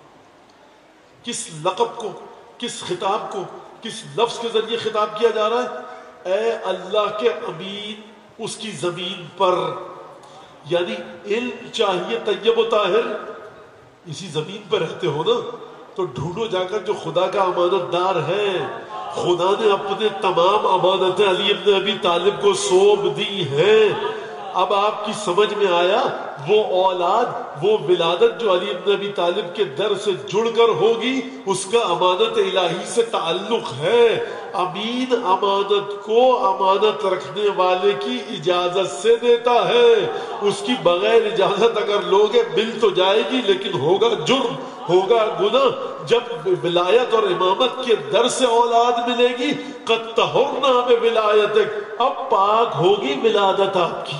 کس لقب کو، کس خطاب کو، کس لفظ کے ذریعے خطاب کیا جا رہا ہے؟ اے اللہ کے امین اس کی زمین پر. یعنی علم چاہیے طیب و طاہر، اسی زمین پر رہتے ہو نا تو ڈھونڈو جا کر جو خدا کا امانت دار ہے. خدا نے اپنے تمام امانتیں علی ابن ابی طالب کو سونپ دی ہیں. اب آپ کی سمجھ میں آیا وہ اولاد، وہ ولادت جو علی ابن ابی طالب کے در سے جڑ کر ہوگی اس کا امانت الہی سے تعلق ہے. امین امانت کو امانت رکھنے والے کی اجازت سے دیتا ہے. اس کی بغیر اجازت اگر لوگے مل تو جائے گی لیکن ہوگا جرم، ہوگا گناہ. جب ولایت اور امامت کے در سے اولاد ملے گی قد طہرنا بولایتک، اب پاک ہوگی ولادت آپ کی،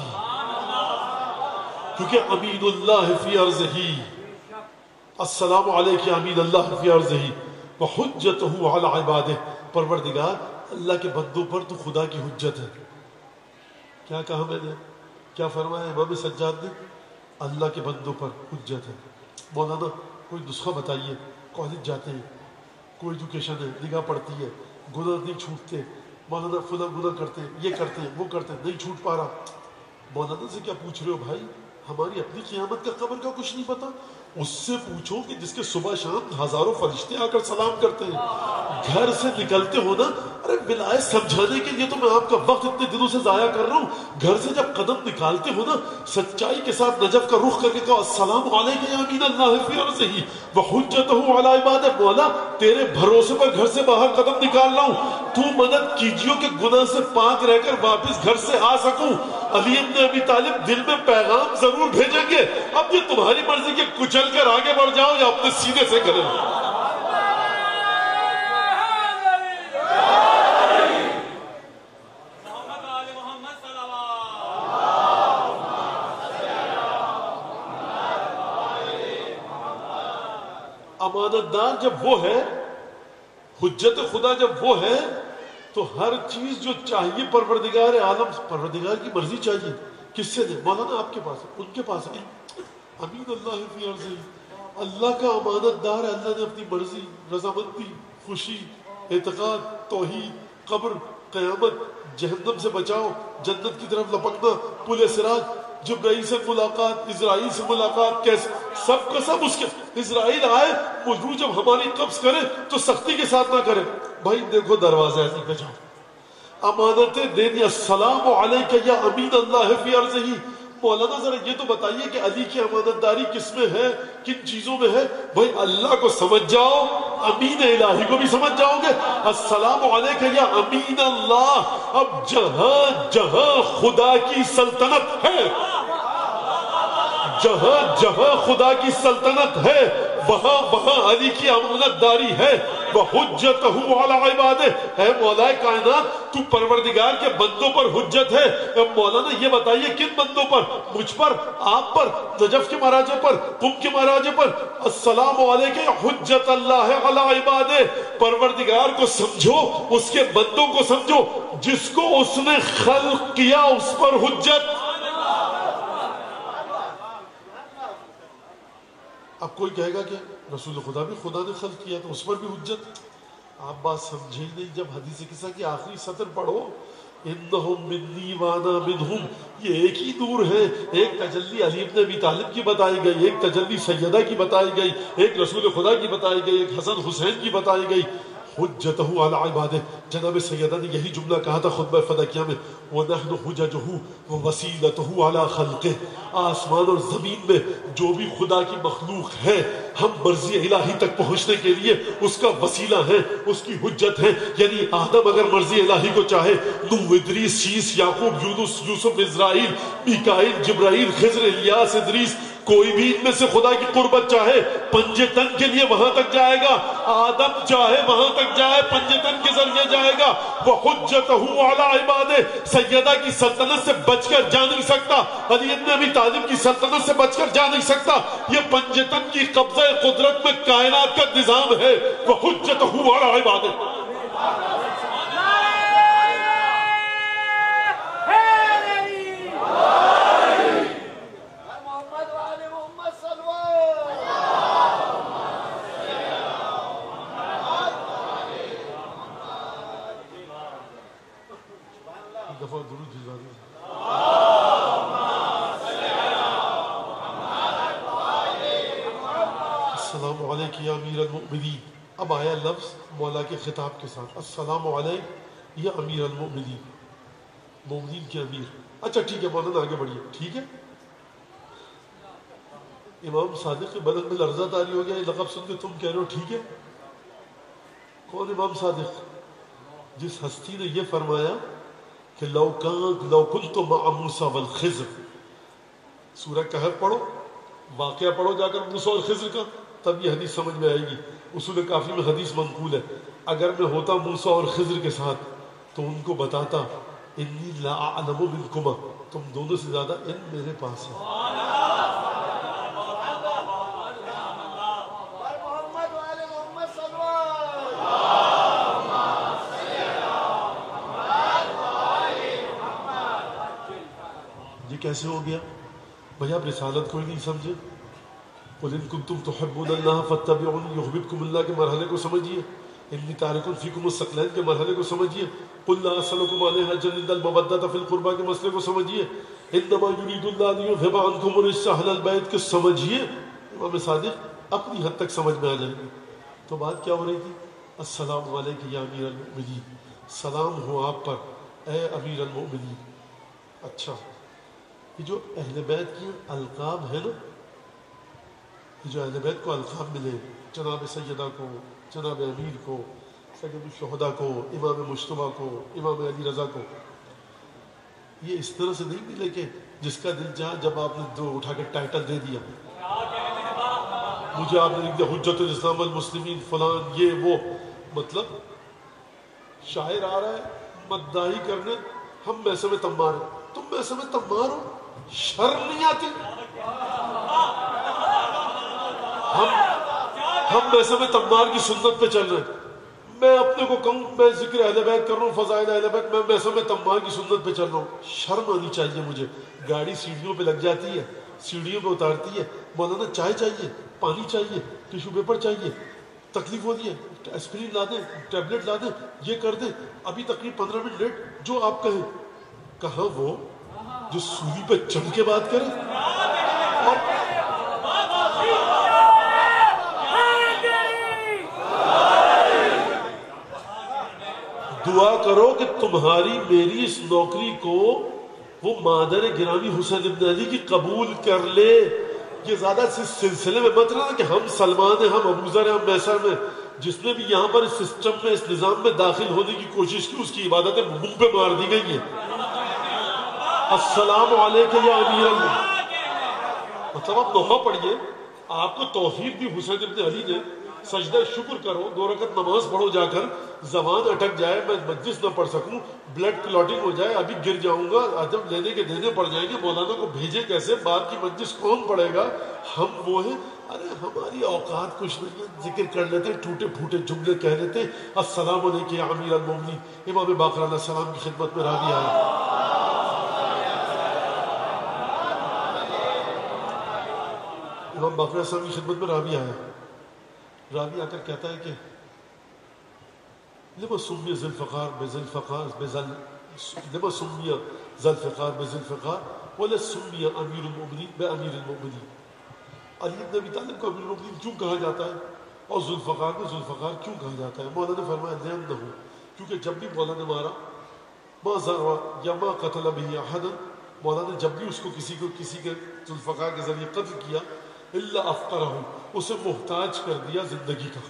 کیونکہ امین اللہ فی ارضہ. السلام علیک یا امین اللہ فی ارضہ وحجتہ علی عبادہ. پروردگار اللہ کے بندوں پر تو خدا کی حجت ہے. کیا کہا میں نے؟ کیا فرمایا امام سجاد نے؟ اللہ کے بندوں پر حجت ہے. مولانا کوئی نسخہ بتائیے. کالج جاتے ہیں، کوئی ایجوکیشن ہے، نگاہ پڑتی ہے، گناہ نہیں چھوٹتے. مولانا فلاں گناہ کرتے ہیں، یہ کرتے ہیں، وہ کرتے ہیں، نہیں چھوٹ پا رہا. مولانا سے کیا پوچھ رہے ہو بھائی؟ ہماری اپنی قیامت کا قبر کا کچھ نہیں پتا. اس سے پوچھو کہ جس کے صبح شام ہزاروں فرشتے آ کر سلام کرتے ہیں. گھر سے نکلتے ہو نا، ارے ولایت سمجھانے کے لیے تو میں آپ کا وقت اتنے دنوں سے ضائع کر رہا ہوں. گھر سے جب قدم نکالتے ہو نا سچائی کے ساتھ نجف کا رخ کر کے کہو السلام علیک یا امین اللہ فی ارضہ وحجتہ علی عبادہ. مولا تیرے بھروسے پر گھر سے باہر قدم نکال رہا ہوں، تو مدد کیجیے کہ گناہ سے پاک رہ کر واپس گھر سے آ سکوں. علی ابن ابی طالب دل میں پیغام ضرور بھیجیں گے. اب یہ تمہاری مرضی کہ کچل کر آگے بڑھ جاؤ یا اپنے سینے سے کریں. امانت دار جب وہ ہے، حجت خدا جب وہ ہے تو ہر چیز جو چاہیے پروردگار عالم، پروردگار کی مرضی چاہیے. کس سے دے؟ مولانا آپ کے پاس ہے، ان کے پاس ہے. امین اللہ فی ارضہ، اللہ کا امانت دار ہے. اللہ نے اپنی مرضی، رضامندی، خوشی، اعتقاد، توحید، قبر، قیامت، جہنم سے بچاؤ، جنت کی طرف لپکنا، پل صراط، جبرائیل سے ملاقات، اسرائیل سے ملاقات، کیسے سب کا سب اس کے. اسرائیل آئے روح جب ہماری قبض کرے تو سختی کے ساتھ نہ کرے. بھائی دیکھو دروازہ ایسے پہ جاؤ، امانتیں دے دی. السلام علیک یا امین اللہ فی ارضہ. مولانا ذرا یہ تو بتائیے کہ علی کی امانت داری کس میں ہے، کن چیزوں میں ہے؟ بھائی اللہ کو سمجھ جاؤ، امین الہی کو بھی سمجھ جاؤ گے. السلام علیک یا امین اللہ. اب جہاں جہاں خدا کی سلطنت ہے، جہاں جہاں خدا کی سلطنت ہے وہاں وہاں علی کی امانت داری ہے. وحجتہ علی عبادہ. اے مولا کائنات تو پروردگار کے بندوں پر حجت ہے. اب مولانا یہ بتائیے کن بندوں پر؟ مجھ پر، آپ پر، نجف کے مہاراجے پر، قم کے مہاراجے پر. السلام علیک حجت اللہ علی عبادہ. پروردگار کو سمجھو، اس کے بندوں کو سمجھو. جس کو اس نے خلق کیا اس پر حجت. اب کوئی کہے گا کہ رسول خدا بھی خدا نے خلق کیا تو اس پر بھی حجت. آپ بات سمجھے ہی نہیں. جب حدیث قصہ کی آخری سطر پڑھو انہم منی وانا منہم، یہ ایک ہی نور ہے. ایک تجلی علی ابن ابی طالب کی بتائی گئی، ایک تجلی سیدہ کی بتائی گئی، ایک رسول خدا کی بتائی گئی، ایک حسن حسین کی بتائی گئی. حجتہ علی عبادہ. جناب سیدہ نے یہی جملہ کہا تھا خطبہ فدکیہ میں، وَنَحْنُ حُجَجُهُ وَوَسِيلَتُهُ عَلَى خَلْقِهِ. آسمان اور زمین میں جو بھی خدا کی مخلوق ہے ہم مرضی الہی تک پہنچنے کے لیے اس کا وسیلہ ہے، اس کی حجت ہے. یعنی آدم اگر مرضی الہی کو چاہے، نوح، ادریس، شیس، یعقوب، یونس، یوسف، اسرائیل، میکائیل، جبرائیل، خضر، الیاس، ادریس، کوئی بھی ان میں سے خدا کی قربت چاہے پنجے تن کے لیے وہاں تک جائے گا. آدم چاہے وہاں تک جائے، پنجے تن کے ذریعے جائے گا. وَحُجَّتُهُ عَلَىٰ عِبَادِهِ. سیدہ کی سلطنت سے بچ کر جا نہیں سکتا، علی ابن ابی طالب کی سلطنت سے بچ کر جا نہیں سکتا. یہ پنجے تن کی قبضہ قدرت میں کائنات کا نظام ہے. وَحُجَّتُهُ عَلَىٰ عِبَادِهِ. السلام علیکم یا امیر المؤمنین. اب آیا لفظ مولا کے خطاب کے ساتھ، السلام علیکم یا امیر المؤمنین، مومنین کے امیر. اچھا ٹھیک ہے مولانا آگے بڑھیے. ٹھیک ہے، امام صادق کے بدن میں لرزہ طاری ہو گیا یہ لقب سن کے. تم کہہ رہے ہو ٹھیک ہے؟ کون امام صادق؟ جس ہستی نے یہ فرمایا کہ لو کنت مع موسیٰ والخضر. سورہ کہف پڑھو، واقعہ پڑھو جا کر موسیٰ اور خضر کا، تب یہ حدیث سمجھ میں آئے گی. اصول کافی میں حدیث منقول ہے، اگر میں ہوتا موسیٰ اور خضر کے ساتھ تو ان کو بتاتا انی لا اعلم منکما، تم دونوں سے زیادہ علم میرے پاس ہے. یہ کیسے ہو گیا بھائی؟ آپ رسالت کوئی نہیں سمجھے. قل ان کنتم تحبون اللہ فاتبعونی یحببکم اللہ کے مرحلے کو سمجھیے. انی تارک فیکم الثقلین کے مرحلے کو سمجھیے. قل لا اسألکم علیہ جنید المودۃ فی القربى کے مسئلے کو سمجھیے. انما یرید اللہ لیذھب عنکم الرجس اہل البیت کے سمجھیے. امام صادق اپنی حد تک سمجھ میں آ جائیں گے. تو بات کیا ہو رہی تھی؟ السلام علیکم یا امیر المؤمنین، سلام ہو آپ پر اے امیر المؤمنین. اچھا، یہ جو اہل بیت کی القاب ہے نا، یہ جو اہل بیت کو القاب ملے، جناب سیدہ کو، جناب امیر کو، سید الشہداء کو، امام مجتبیٰ کو، امام علی رضا کو، یہ اس طرح سے نہیں ملے کہ جس کا دل چاہا جب آپ نے دو اٹھا کے ٹائٹل دے دیا، مجھے آپ نے لکھ دیا حجت الاسلام المسلمین فلان یہ وہ. مطلب شاعر آ رہا ہے مداحی کرنے، ہم میسم تمار ہیں. تم میسم تمار ہو، شرم نہیں آتی؟ ہم میسم تمار کی سنت پہ چل رہے ہیں. میں اپنے کو کہوں میں ذکر اہل بیت کر رہا ہوں، فضائل اہل بیت، میں میسم تمار کی سنت پہ چل رہا ہوں. شرم آنی چاہیے مجھے. گاڑی سیڑھیوں پہ لگ جاتی ہے، سیڑھیوں پہ اتارتی ہے، مولانا چائے چاہیے، پانی چاہیے، ٹیشو پیپر چاہیے، تکلیف ہوتی ہے، اسپرین لا دیں، ٹیبلٹ لا دیں، یہ کر دیں، ابھی تقریب 15 منٹ لیٹ، جو آپ کہیں. کہاں وہ جو سولی پہ چڑھ کے بات کرے؟ دعا کرو کہ تمہاری میری اس نوکری کو وہ مادر گرامی حسین ابن علی کی قبول کر لے. یہ زیادہ سلسلے میں مت رہنا کہ ہم سلمان ہیں، ہم ابوذر ہیں، ہم میسر ہیں. جس نے بھی یہاں پر اس سسٹم میں، اس نظام میں داخل ہونے کی کوشش کی، اس کی عبادتیں منہ پہ مار دی گئی ہیں. السلام علیکم یا امیر اللہ، مطلب آپ نوحہ پڑھیے، آپ کو توفیق دی حسین ابن علی نے. سجدہ شکر کرو، 2 رکعت نماز پڑھو جا کر، زبان اٹک جائے، میں مجلس نہ پڑھ سکوں، بلڈ کلوٹنگ ہو جائے، ابھی گر جاؤں گا، ادب لینے کے دینے پڑ جائیں گے، مولانا کو بھیجے کیسے، بعد کی مجلس کون پڑھے گا؟ ہم وہ ہیں. ارے ہماری اوقات کچھ نہیں ہے، ذکر کر لیتے، ٹوٹے پھوٹے جملے کہہ لیتے. السلام علیکم یا امیر المومنین. امام باقر علیہ السلام کی خدمت میں راوی آیا. امام باقر علیہ السلام کی خدمت میں راوی آیا. راوی آ کر کہتا ہے کہ لما سمی ذوالفقار بذوالفقار لما سمی ذوالفقار بذوالفقار ولا سمی امیر المؤمنین بامیر المؤمنین. علی بن ابی طالب کو امیر المؤمنین کیوں کہا جاتا ہے؟ اور ذوالفقار کو ذوالفقار کیوں کہا جاتا ہے؟ مولا نے فرمایا لین نہ ہو، کیونکہ جب بھی مولا نے مارا ما ضروا یا ما قتل به احد، مولا نے جب بھی اس کو کسی کے ذوالفقار کے ذریعے قتل کیا الا افقرہ، اسے محتاج کر دیا زندگی کا۔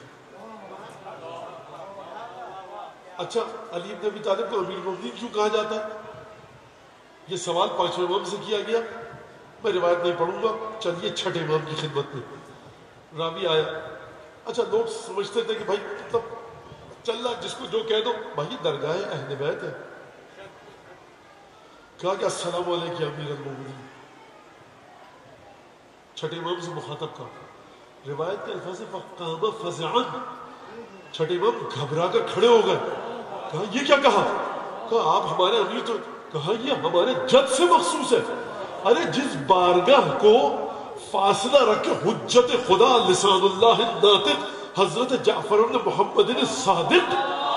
اچھا علی بن ابی طالب کو امیر المومنین کیوں کہا جاتا ہے؟ یہ سوال پانچویں امام سے کیا گیا، میں روایت نہیں پڑھوں گا، چلیے چھٹے امام کی خدمت میں راوی آیا۔ اچھا لوگ سمجھتے تھے کہ بھائی مطلب چل رہا جس کو جو کہہ دو، بھائی درگاہ اہل بیت ہے، کہا کہ السلام علیکم یا امیر المومنین، چھٹے امام سے مخاطب کہا۔ روایت کے الفاظ فقام فزعا، چھٹے امام گھبرا کر کھڑے ہو گئے، کہا یہ کیا کہا؟ کہا آپ ہمارے امیر تو، کہا یہ ہمارے جد سے مخصوص ہے۔ ارے جس بارگاہ کو فاصلہ رکھ کے حجت خدا لسان اللہ الناطق حضرت جعفر بن محمد الصادق،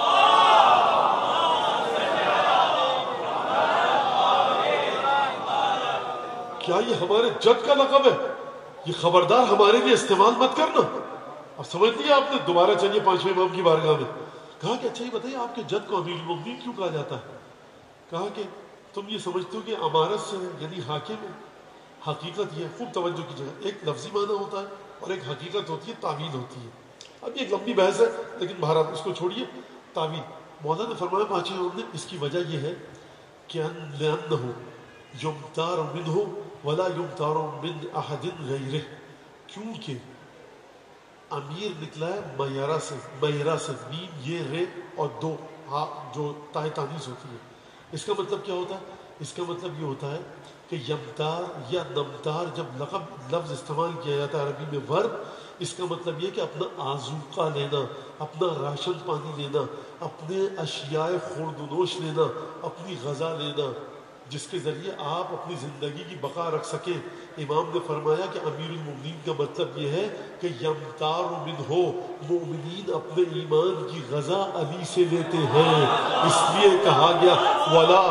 کیا یہ ہمارے جد کا لقب ہے؟ یہ خبردار ہمارے لیے استعمال مت کرنا۔ اب سمجھ لیا آپ نے، دوبارہ چلیے پانچویں امام کی بارگاہ میں، کہا کہ اچھا یہ بتائیے آپ کے جد کو امیر المومنین کیوں کہا جاتا ہے؟ کہا کہ تم یہ سمجھتے ہو کہ امارت سے یعنی حاکم ہے، حقیقت یہ ہے، خوب توجہ کیجیے، ایک لفظی معنی ہوتا ہے اور ایک حقیقت ہوتی ہے، تعویل ہوتی ہے۔ اب یہ ایک لمبی بحث ہے لیکن بہرحال اس کو چھوڑیے۔ تعویل، مولانا نے فرمایا پانچویں امام نے، اس کی وجہ یہ ہے کہ لأنہ یمتار منہ ولا یمتار من احد غیرہ، کیونکہ امیر نکلا ہے میرا سے، میرا سے، میم یہ رے اور دو ہاں جو تائے تانیث ہوتی ہے۔ اس کا مطلب کیا ہوتا ہے؟ اس کا مطلب یہ ہوتا ہے کہ یمتار یا نمتار جب لقب لفظ استعمال کیا جاتا ہے عربی میں ورب، اس کا مطلب یہ کہ اپنا آذوقہ لینا، اپنا راشن پانی لینا، اپنے اشیاء خورد و نوش لینا، اپنی غذا لینا، جس کے ذریعے آپ اپنی زندگی کی بقا رکھ سکیں۔ امام نے فرمایا کہ امیر المومنین کا مطلب یہ ہے کہ یمتار منہ، مومنین اپنے ایمان کی غذا علی سے لیتے ہیں، اس لیے کہا گیا ولا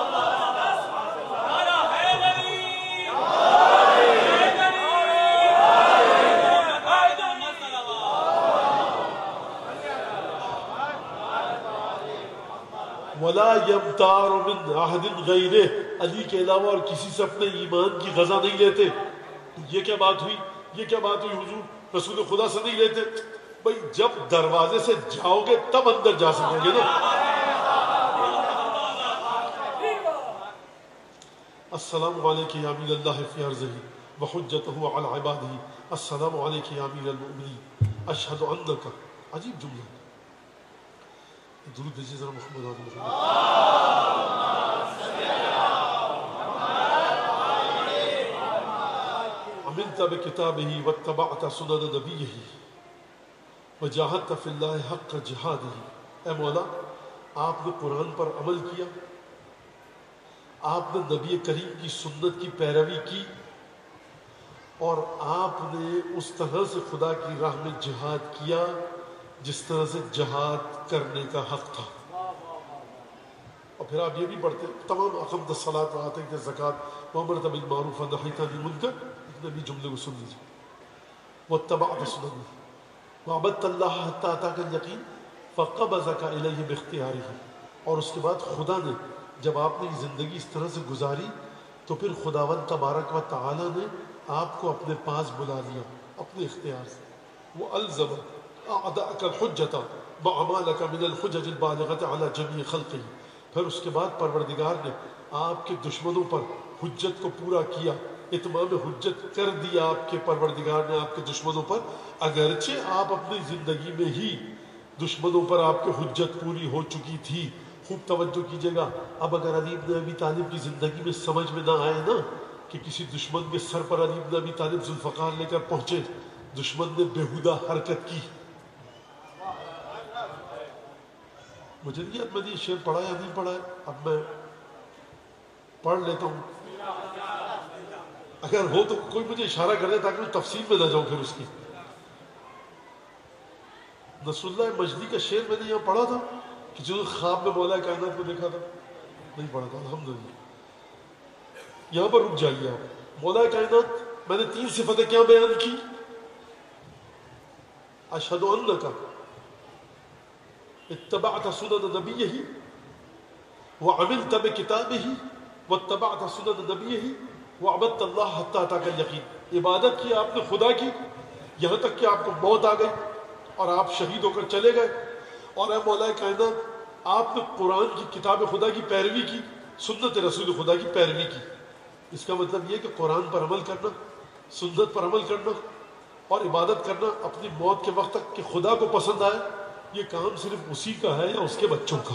ولا یمتار من احد غیرہ، علی کے علاوہ اور کسی سے اپنے ایمان کی غذا نہیں لیتے۔ یہ کیا بات ہوئی؟ یہ کیا بات ہوئی حضور رسول خدا سے نہیں لیتے؟ بھئی جب دروازے سے جاؤ گے تب اندر جا سکو گے نا۔ السلام علیک یا امیر اللہ فی ارضہ وحجتہ علی عبادہ، السلام علیک یا امیر المؤمنین اشہد انک، عجیب جملہ، درود دیجیے ذرا محمد آل محمد۔ عملت بکتابہ واتبعت سنن نبیہ وجاہدت فی اللہ حق جہادہ، اے مولا آپ نے قرآن پر عمل کیا، آپ نے نبی کریم کی سنت کی پیروی کی، اور آپ نے اس طرح سے خدا کی راہ میں جہاد کیا جس طرح سے جہاد کرنے کا حق تھا۔ اور پھر آپ یہ بھی پڑھتے تمام اقمت الصلاۃ وآتیت الزکوٰۃ وامرت بالمعروف ونہیت عن المنکر، اتنے بھی جملے کو سن لیجیے۔ واتبعت سننہ وعبدت اللہ حتی اتاک الیقین فقبضک الیہ باختیارہ، اور اس کے بعد خدا نے جب آپ نے یہ زندگی اس طرح سے گزاری تو پھر خداوند تبارک و تعالی نے آپ کو اپنے پاس بلا لیا اپنے اختیار سے۔ وَأَلْزَمَ أَعْدَاءَكَ الْحُجَّةَ مَعَ مَا لَكَ مِنَ الْحُجَجِ الْبَالِغَةِ عَلَى جَمِيعِ خَلْقِهِ، پھر اس کے بعد پروردگار نے آپ کے دشمنوں پر حجت کو پورا کیا، اتمام حجت کر دیا آپ کے پروردگار نے آپ کے دشمنوں پر، اگرچہ آپ اپنی زندگی میں ہی دشمنوں پر آپ کی حجت پوری ہو چکی تھی۔ خوب توجہ کیجیے گا، اب اگر علی بن ابی طالب کی زندگی میں سمجھ میں نہ آئے نا کہ کسی دشمن کے سر پر علی بن ابی طالب ذوالفقار لے کر پہنچے، دشمن نے بےہودہ حرکت کی۔ مجھے نہیں اب میں نے یہ شعر پڑھا یا نہیں پڑھا ہے، اب میں پڑھ لیتا ہوں، اگر ہو تو کوئی مجھے اشارہ کر دے تاکہ میں تفصیل میں نہ جاؤں پھر اس کی۔ نصر اللہ مجدی کا شعر میں نے یہاں پڑھا تھا کہ جو خواب میں مولا کائنات کو دیکھا تھا، نہیں پڑھا تھا الحمدللہ۔ یہاں پر رک جائیے آپ۔ مولا کائنات میں نے 3 صفتیں کیا بیان کی؟ اشہد انک اتبعت سنن نبیہ وعملت بکتابہ واتبعت سنن نبیہ وعبدت اللہ حتی اتاک الیقین. عبادت کی آپ نے خدا کی یہاں تک کہ آپ کو موت آ گئی اور آپ شہید ہو کر چلے گئے. اور اے مولا کائنات آپ نے قرآن کی کتاب خدا کی پیروی کی, سنت رسول خدا کی پیروی کی. اس کا مطلب یہ کہ قرآن پر عمل کرنا, سنت پر عمل کرنا اور عبادت کرنا اپنی موت کے وقت تک کہ خدا کو پسند آئے, یہ کام صرف اسی کا ہے یا اس کے بچوں کا.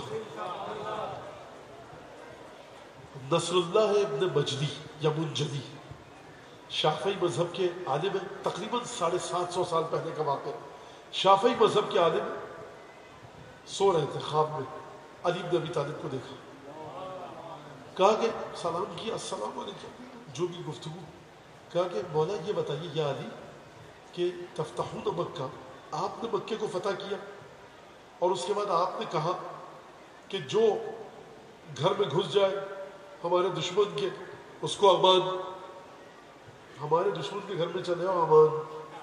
نصر اللہ ابن مجدی یا منجدی شافعی مذہب کے عالم ہیں, تقریباً 750 سال پہلے کا واقعہ. شافعی مذہب کے عالم سو رہے تھے, خواب میں علی بن ابی طالب کو دیکھا, کہا کہ سلام کیا, السلام علیکم, جو بھی گفتگو, کہا کہ مولا یہ بتائیے یا علی کہ تفتحون مکہ, آپ نے مکے کو فتح کیا اور اس کے بعد آپ نے کہا کہ جو گھر میں گھس جائے ہمارے دشمن کے اس کو امان, ہمارے دشمن کے گھر میں چلے آؤ امان.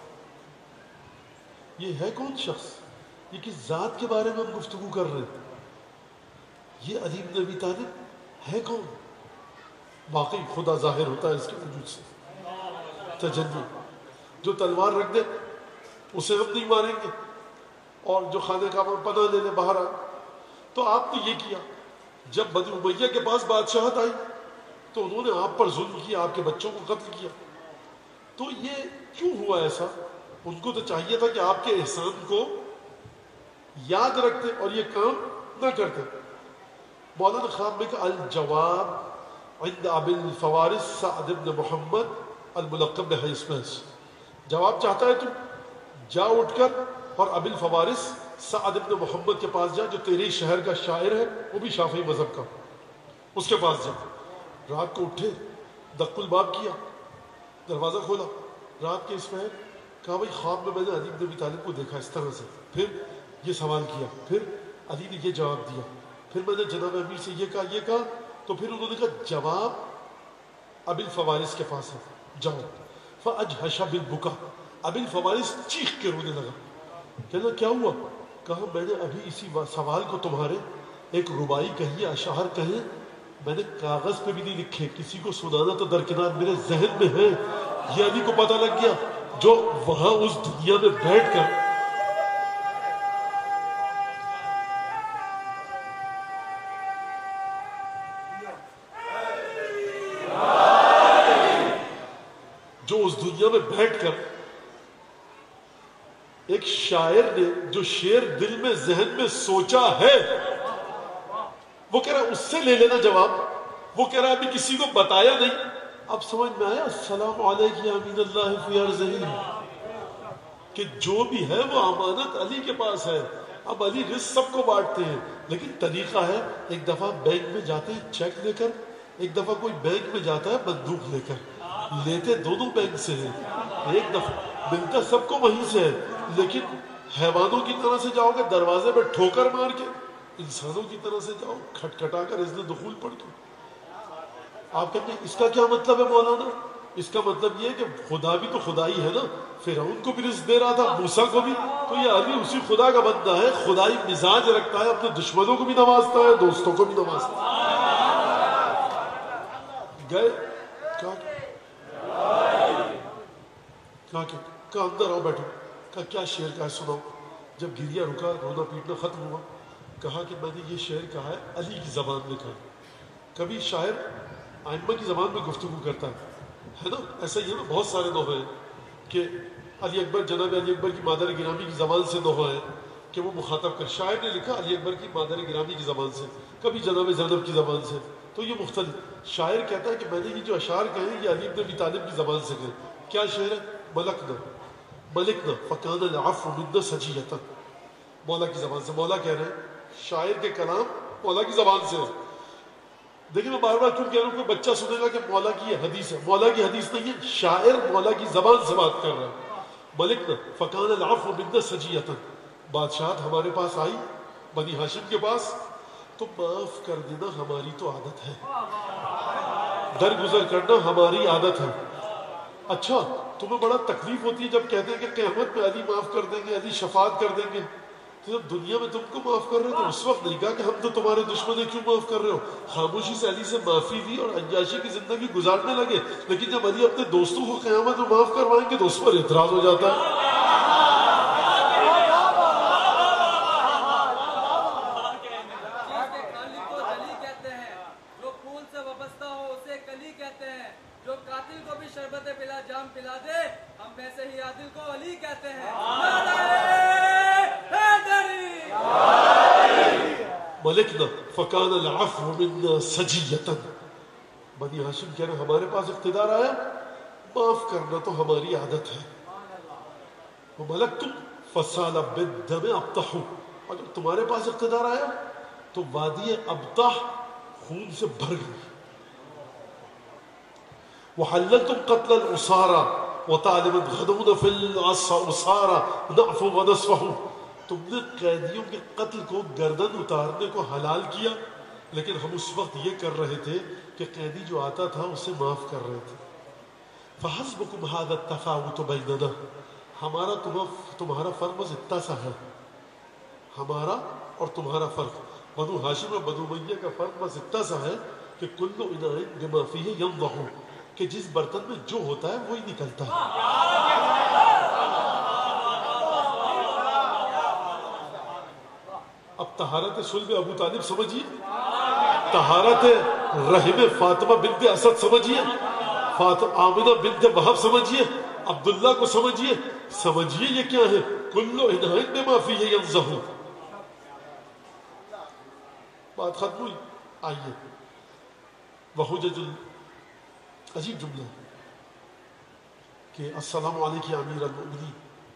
یہ ہے کون شخص, یہ کس ذات کے بارے میں ہم گفتگو کر رہے ہیں؟ یہ علی بن ابی طالب ہے کون؟ واقعی خدا ظاہر ہوتا ہے اس کے وجود سے. تجلی, جو تلوار رکھ دے اسے ہم نہیں ماریں گے, اور جو خانہ کعبہ میں پناہ لے لے باہر آ. تو آپ نے یہ کیا, جب بنی امیہ کے پاس بادشاہت آئی تو انہوں نے آپ پر ظلم کیا, آپ کے بچوں کو قتل کیا. تو یہ کیوں ہوا ایسا؟ ان کو تو چاہیے تھا کہ آپ کے احسان کو یاد رکھتے اور یہ کام نہ کرتے. مولانا خواب میں کہ الجواب عند ابی الفوارس سعد بن محمد الملقب بحیث محس, جواب چاہتا ہے تو جا اٹھ کر اور ابی الفوارس سعد بن محمد کے پاس جا, جو تیرے شہر کا شاعر ہے, وہ بھی شافعی مذہب کا, اس کے پاس جا. رات کو اٹھے, دق الباب کیا, دروازہ کھولا, رات کے اس میں کہا بھائی خواب میں نے علی بن ابی طالب کو دیکھا اس طرح سے. پھر یہ سوال کیا, پھر علی نے یہ جواب دیا, پھر میں نے جناب امیر سے یہ کہا, تو پھر انہوں نے کہا جواب ابی الفوارس کے پاس ہے, جاؤ. فاجحش بالبکا, ابی الفوارس چیخ کے رونے لگا. کہنا کیا ہوا؟ کہا میں نے ابھی اسی سوال کو تمہارے ایک ربائی کہی, اشعار کہیں, میں نے کاغذ پہ بھی نہیں لکھے, کسی کو سنانا تو درکنار میرے ذہن میں ہے. یہ علی کو پتہ لگ گیا جو وہاں اس دنیا میں بیٹھ کر ایک شاعر نے جو شعر دل میں ذہن میں سوچا ہے, وہ کہہ رہا اس سے لے لینا جواب. وہ کہہ رہا ابھی کسی کو بتایا نہیں. اب سمجھ میں آیا السلام علیکم یا امین اللہ فی ارضہ, کہ جو بھی ہے وہ امانت علی کے پاس ہے. اب علی رزق سب کو بانٹتے ہیں, لیکن طریقہ ہے, ایک دفعہ بینک میں جاتے ہیں چیک لے کر, ایک دفعہ کوئی بینک میں جاتا ہے بندوق لے کر. لیتے دونوں بینک سے ہیں, ایک دفعہ ملتا سب کو وہیں سے ہے, لیکن حیوانوں کی طرح سے جاؤ گے دروازے پہ ٹھوکر مار کے, انسانوں کی طرح سے جاؤ کھٹکھٹا کر اذن دخول پڑھ کے. آپ کہتے ہیں اس کا کیا مطلب ہے مولانا؟ اس کا مطلب یہ ہے کہ خدا بھی تو خدائی ہے نا, فرعون کو بھی رزق دے رہا تھا, موسیٰ کو بھی, تو یہ علی اسی خدا کا بندہ ہے, خدائی مزاج رکھتا ہے, اپنے دشمنوں کو بھی نوازتا ہے, دوستوں کو بھی نوازتا ہے. گئے کہا اندر آؤ بیٹھو. کہا کیا شعر کہا ہے سناؤ. جب گریا رکا, رونا پیٹنا ختم ہوا, کہا کہ میں نے یہ شعر کہا ہے علی کی زبان میں کہا. کبھی شاعر ائمہ کی زبان میں گفتگو کرتا ہے نا, ایسا ہی ہے نا, بہت سارے دوہے ہیں کہ علی اکبر, جناب علی اکبر کی مادر گرامی کی زبان سے دوہا ہے کہ وہ مخاطب کر. شاعر نے لکھا علی اکبر کی مادر گرامی کی زبان سے, کبھی جناب زینب کی زبان سے, تو یہ مختلف. شاعر کہتا ہے کہ میں نے یہ جو اشعار کہے یہ علی بن ابی طالب کی زبان سے کہے. کیا شعر ہے؟ ملکنا فکان العفو منا سجیتا, مولا کی زبان سے. مولا کہہ رہے ہیں, شاعر کے کلام مولا کی زبان سے ہے. دیکھیں میں بار بار کیوں کہہ رہا ہوں, کوئی بچہ سنے گا کہ مولا کی یہ حدیث ہے. مولا کی حدیث نہیں ہے, شاعر مولا کی زبان سے بات کر رہا ہے. ملکنا فکان العفو منا سجیتا, بادشاہت ہمارے پاس آئی بنی ہاشم کے پاس, تو معاف کر دینا ہماری تو عادت ہے, درگزر کرنا ہماری عادت ہے. اچھا تمہیں بڑا تکلیف ہوتی ہے جب کہتے ہیں کہ قیامت میں علی معاف کر دیں گے، علی شفاعت کر دیں گے، تو جب دنیا میں تم کو معاف کر رہے ہو تو اس وقت نہیں کہا کہ ہم تو تمہارے دشمن ہیں کیوں معاف کر رہے ہو. خاموشی سے علی سے معافی دی اور عیاشی کی زندگی گزارنے لگے. لیکن جب علی اپنے دوستوں کو قیامت میں معاف کروائیں گے تو اس پر اعتراض ہو جاتا ہے. شربت پلا جام پلا دے ہم ویسے ہی عادل کو علی کہتے ہیں. ملکنا فکان العفو منا سجیتا. بنی ہاشم کہہ رہے ہمارے پاس اقتدار آیا، معاف کرنا تو ہماری عادت ہے. وملکتم فسال بالدم ابطح. اگر تمہارے پاس اقتدار آیا تو وادی ابطح خون سے بھر گئی. وحللتم قتل الاسارى وطالبا غدون في الاسارى نعفو ونصفه. تم نے قیدیوں کے قتل کو، گردن اتارنے کو حلال کیا، لیکن ہم اس وقت یہ کر رہے تھے کہ قیدی جو آتا تھا اسے معاف کر رہے تھے. فحسبكم هذا التفاوت بيننا. ہمارا تمہارا فرق بس اتنا سا ہے، ہمارا اور تمہارا فرق. بنو ہاشم اور بنو امیہ کا فرق بس اتنا سا ہے کہ کل اناء بما فيه ينضح، کہ جس برتن میں جو ہوتا ہے وہی نکلتا ہے. اب طہارت صلب ابو طالب سمجھیے، طہارت رحم فاطمہ بنت اسد سمجھیے، آمنہ بنت وہب سمجھیے، عبداللہ کو سمجھیے. سمجھیے یہ کیا ہے؟ کل اناء بما فيه ينضح. بات ختم ہوئی. آئیے وحجج عجیب جملہ کہ السلام علیک یا امیر المؤمنین،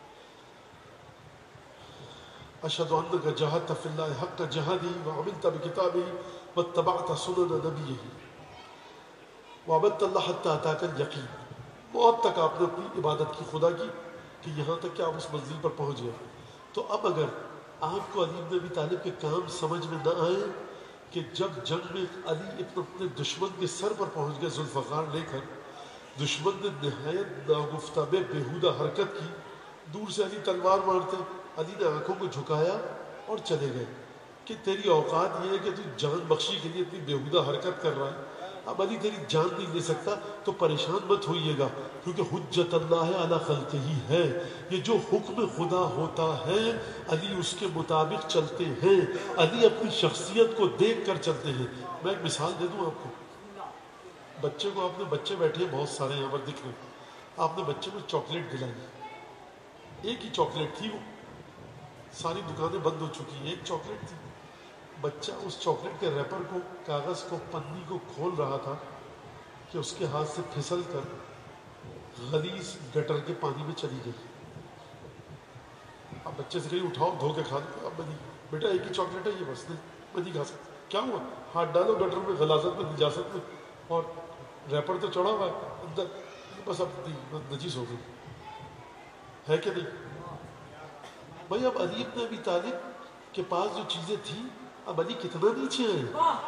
اشہد انک جاہدت فی اللہ حق جہادہ وعملت بکتابہ واتبعت سنن نبیہ وعبدت اللہ حتی اتاک الیقین. موت تک آپ نے اپنی عبادت کی خدا کی کہ یہاں تک کہ آپ اس منزل پر پہنچ گئے. تو اب اگر آپ کو علی بن ابی طالب کے کام سمجھ میں نہ آئے کہ جب جنگ میں علی اپنے دشمن کے سر پر پہنچ گئے ذوالفقار لے کر، دشمن نے نہایت ناگفتہ بےہودہ حرکت کی، دور سے علی تلوار مارتے، علی نے آنکھوں کو جھکایا اور چلے گئے کہ تیری اوقات یہ ہے کہ تو جان بخشی کے لیے اتنی بےہودہ حرکت کر رہا ہے، اب علی تیری جان نہیں لے سکتا. تو پریشان مت ہوئیے گا، کیونکہ حجت اللہ علی خلقہ ہی ہے. یہ جو حکم خدا ہوتا ہے علی اس کے مطابق چلتے ہیں، علی اپنی شخصیت کو دیکھ کر چلتے ہیں. میں ایک مثال دے دوں آپ کو. بچے کو آپ نے، بچے بیٹھے ہیں بہت سارے یہاں پر دکھ رہے، آپ نے بچے کو چاکلیٹ دلائی، ایک ہی چاکلیٹ تھی، وہ ساری دکانیں بند ہو چکی ہیں، ایک چاکلیٹ تھی. بچہ اس چاکلیٹ کے ریپر کو، کاغذ کو، پنی کو کھول رہا تھا کہ اس کے ہاتھ سے پھسل کر غلیظ گٹر کے پانی میں چلی گئی. اب بچے سے کہیں اٹھاؤ دھو کے کھا دو، اب نہیں بیٹا ایک ہی چاکلیٹ ہے یہ، بس نہیں میں نہیں کھا سکتا. کیا ہوا؟ ہاتھ ڈالو گٹر میں، غلاظت میں، نجاست میں، اور ریپر تو چڑھا ہوا ہے اندر، بس اب نہیں، نجیس ہو گئی ہے کہ نہیں. بھائی اب علی بن ابی طالب کے پاس جو چیزیں تھیں، اب علی کتنا نیچے ہیں.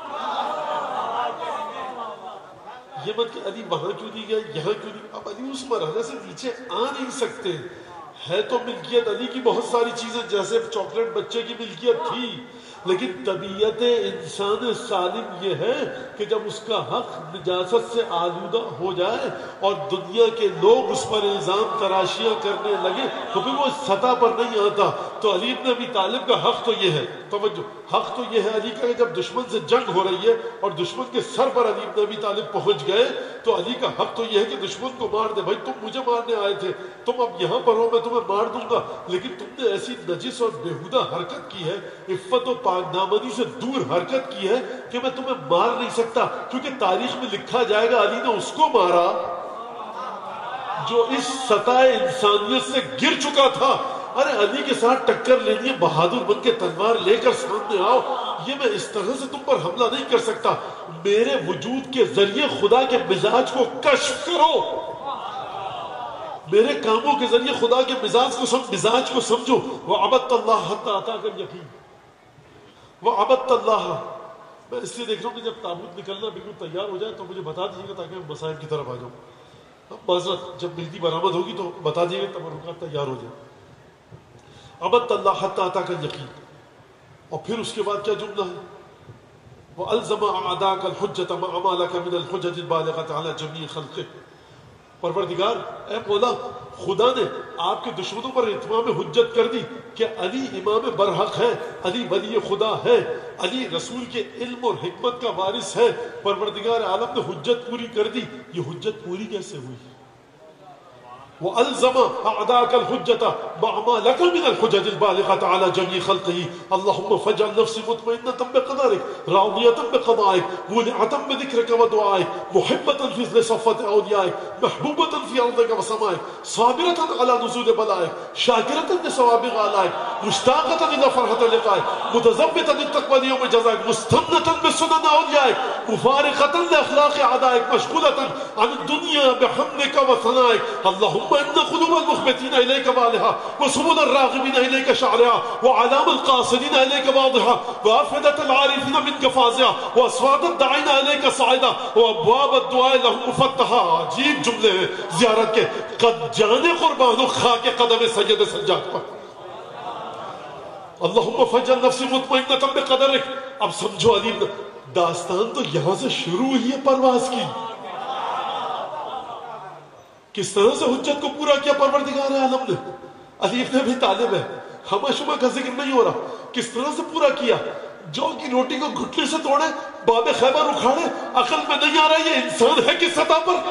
یہ مت کہ علی وہاں کیوں نہیں گیا، یہاں کیوں نہیں، اب علی اس مرحلے سے نیچے آ نہیں سکتے. ہے تو ملکیت علی کی بہت ساری چیزیں، جیسے چاکلیٹ بچے کی ملکیت تھی، لیکن طبیعت انسان سالم یہ ہے کہ جب اس کا حق نجاست سے آلودہ ہو جائے اور دنیا کے لوگ اس پر الزام تراشیاں کرنے لگے تو پھر وہ اس سطح پر نہیں آتا. تو علی بن ابی طالب کا حق تو یہ ہے، توجہ، حق تو یہ ہے علی کا کہ جب دشمن سے جنگ ہو رہی ہے اور دشمن کے سر پر علی بن ابی طالب پہنچ گئے تو علی کا حق تو یہ ہے کہ دشمن کو مار دے. بھائی تم مجھے مارنے آئے تھے، تم اب یہاں پر ہو، میں تمہیں مار دوں گا، لیکن تم نے ایسی نجس اور بےہودہ حرکت کی ہے، عفت و پاک دامنی سے دور حرکت کی ہے کہ میں تمہیں مار نہیں سکتا. کیونکہ تاریخ میں لکھا جائے گا علی نے اس کو مارا جو اس سطح انسانیت سے گر چکا تھا. ارے علی کے ساتھ ٹکر لینی ہے، بہادر بن کے تلوار لے کر سامنے آؤ، یہ میں اس طرح سے تم پر حملہ نہیں کر سکتا. میرے وجود کے ذریعے خدا کے مزاج کو کشف کرو، میرے کاموں کے ذریعے خدا کے مزاج کو سمجھو. وعبدت اللہ حتی اتاک الیقین، وعبدت اللہ. میں اس لیے دیکھ رہا ہوں کہ جب تابوت نکلنا بالکل تیار ہو جائے تو مجھے بتا دیجیے گا تاکہ میں مسائل کی طرف آ جاؤں. معذرت جب مہدی برآمد ہوگی تو بتا دیے گا، تبرکات تیار ہو جائے. عبدت اللہ حتی اتاک الیقین. اور پھر اس کے بعد کیا جملہ ہے؟ وَأَلْزَمَ أَعْدَاءَكَ الْحُجَّةَ مَعَ مَا لَكَ مِنَ الْحُجَّةِ الْبَالِغَةِ عَلَى جَمِيعِ خَلْقِهِ. پروردگار اے مولا، خدا نے آپ کے دشمنوں پر اتمام حجت کر دی کہ علی امام برحق ہے، علی ولی خدا ہے، علی رسول کے علم اور حکمت کا وارث ہے. پروردگار عالم نے حجت پوری کر دی. یہ حجت پوری کیسے ہوئی؟ وَأَلْزَمَ أَعْدَاءَكَ الْحُجَّةَ مَعَ مَا لَكَ مِنَ الْحُجَّةِ الْبَالِغَةِ عَلَى جَمِيعِ خَلْقِهِ. اللهم فاجعل نفسي مطمئنة بقدرك راضية بقضائك مولعة بذكرك ودعائك محبة في صفة أوليائك محبوبة في أرضك وسمائك صابرة على نزول بلائك شاكرة لثواب غالائك مشتاقة إلى فرحة لقائك متزبطة للتقوى ليوم جزائك مستمنة بسنن أوليائك مفارقة لأخلاق أعدائك مشغولة عن الدنيا بحمدك وثنائك. اللهم إن قلوب المخبتين إليك بالها وسبل الراغبين إليك شعرها وعلام القاصدين إليك واضحة وأفئدة العارفين منك فازعة وأصوات الداعين إليك صاعدة وأبواب الدعاء لهم مفتحة. عجیب جملے ہیں زیارت کے. قد جانے قربان خاک قدم سید سجاد پر. اللهم فاجعل نفسي مطمئنة بقدرك. اب سمجھو علی داستان تو یہاں سے شروع ہوئی ہے پرواز کی. کس طرح سے حجت کو پورا کیا پروردگار عالم نے. علی ابن ابی طالب ہے، ہمہ شمہ کا ذکر نہیں ہو رہا. کس طرح سے پورا کیا؟ جو کی روٹی کو گھٹنے سے توڑے، باب خیبر اکھاڑے. عقل میں نہیں آ رہا یہ انسان ہے کس سطح پر.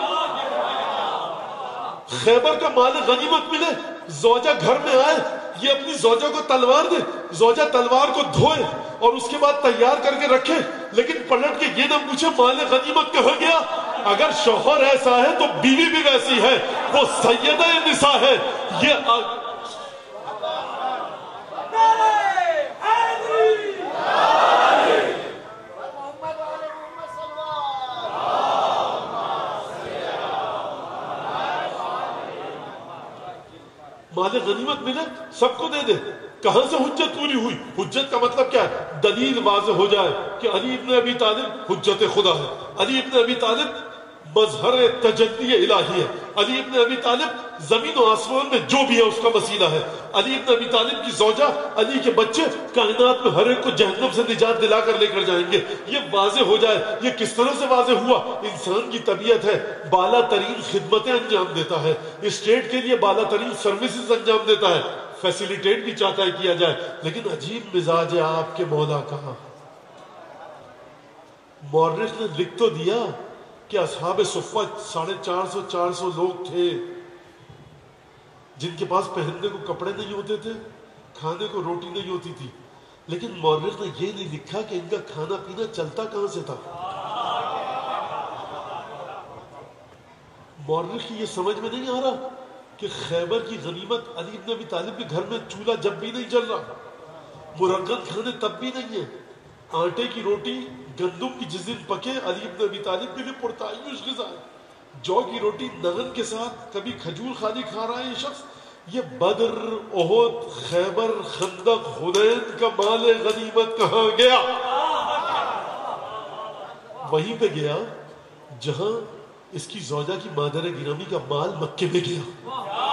خیبر کا مال غنیمت ملے، زوجہ گھر میں آئے، یہ اپنی زوجہ کو تلوار دے، زوجہ تلوار کو دھوئے اور اس کے بعد تیار کر کے رکھے، لیکن پلٹ کے یہ نہ پوچھے مال غنیمت کہاں گیا. اگر شوہر ایسا ہے تو بیوی بھی ویسی ہے، وہ سیدہ نساء ہے. یہ مال غنیمت ملے سب کو دے دے. کہاں سے حجت پوری ہوئی؟ حجت کا مطلب کیا ہے؟ دلیل واضح ہو جائے کہ علی ابن ابی طالب حجت خدا ہے، علی ابن ابی طالب مظہر تجلی الہی ہے، علی ابن ابی طالب زمین و آسمان میں جو بھی ہے اس کا وسیلہ ہے، علی ابن ابی طالب کی زوجہ، علی کے بچے کائنات میں ہر ایک کو جہنم سے نجات دلا کر لے کر جائیں گے. یہ واضح ہو جائے. یہ کس طرح سے واضح ہوا؟ انسان کی طبیعت ہے بالا ترین خدمتیں انجام دیتا ہے، اسٹیٹ کے لیے بالا ترین سروسز انجام دیتا ہے، فیسیلیٹیٹ بھی چاہتا ہے کیا جائے. لیکن عجیب مزاج ہے آپ کے مولا کا. مورخ نے لکھ تو دیا کہ اصحاب صفہ 450 لوگ تھے جن کے پاس پہننے کو کپڑے نہیں ہوتے تھے، کھانے کو روٹی نہیں ہوتی تھی. لیکن مورخ نے یہ نہیں لکھا کہ ان کا کھانا پینا چلتا کہاں سے تھا. مورخ کی یہ سمجھ میں نہیں آ رہا کہ خیبر کی غنیمت علی ابن ابی طالب کے گھر میں چولہا جب بھی نہیں جل رہا، مرغن کھانے تب بھی نہیں ہے، آٹے کی روٹی گندم کی جس دن پکے علی ابن ابی طالب کے لیے پرتعیش غذا ہے. جو کی روٹی نغن کے ساتھ کبھی کھجور خالی کھا رہا ہے یہ شخص. یہ بدر، احد، خیبر، خندق، حنین کا مال غنیمت کہاں گیا؟ وہیں پہ گیا جہاں اس کی زوجہ کی مادر گرامی کا مال مکے میں گیا.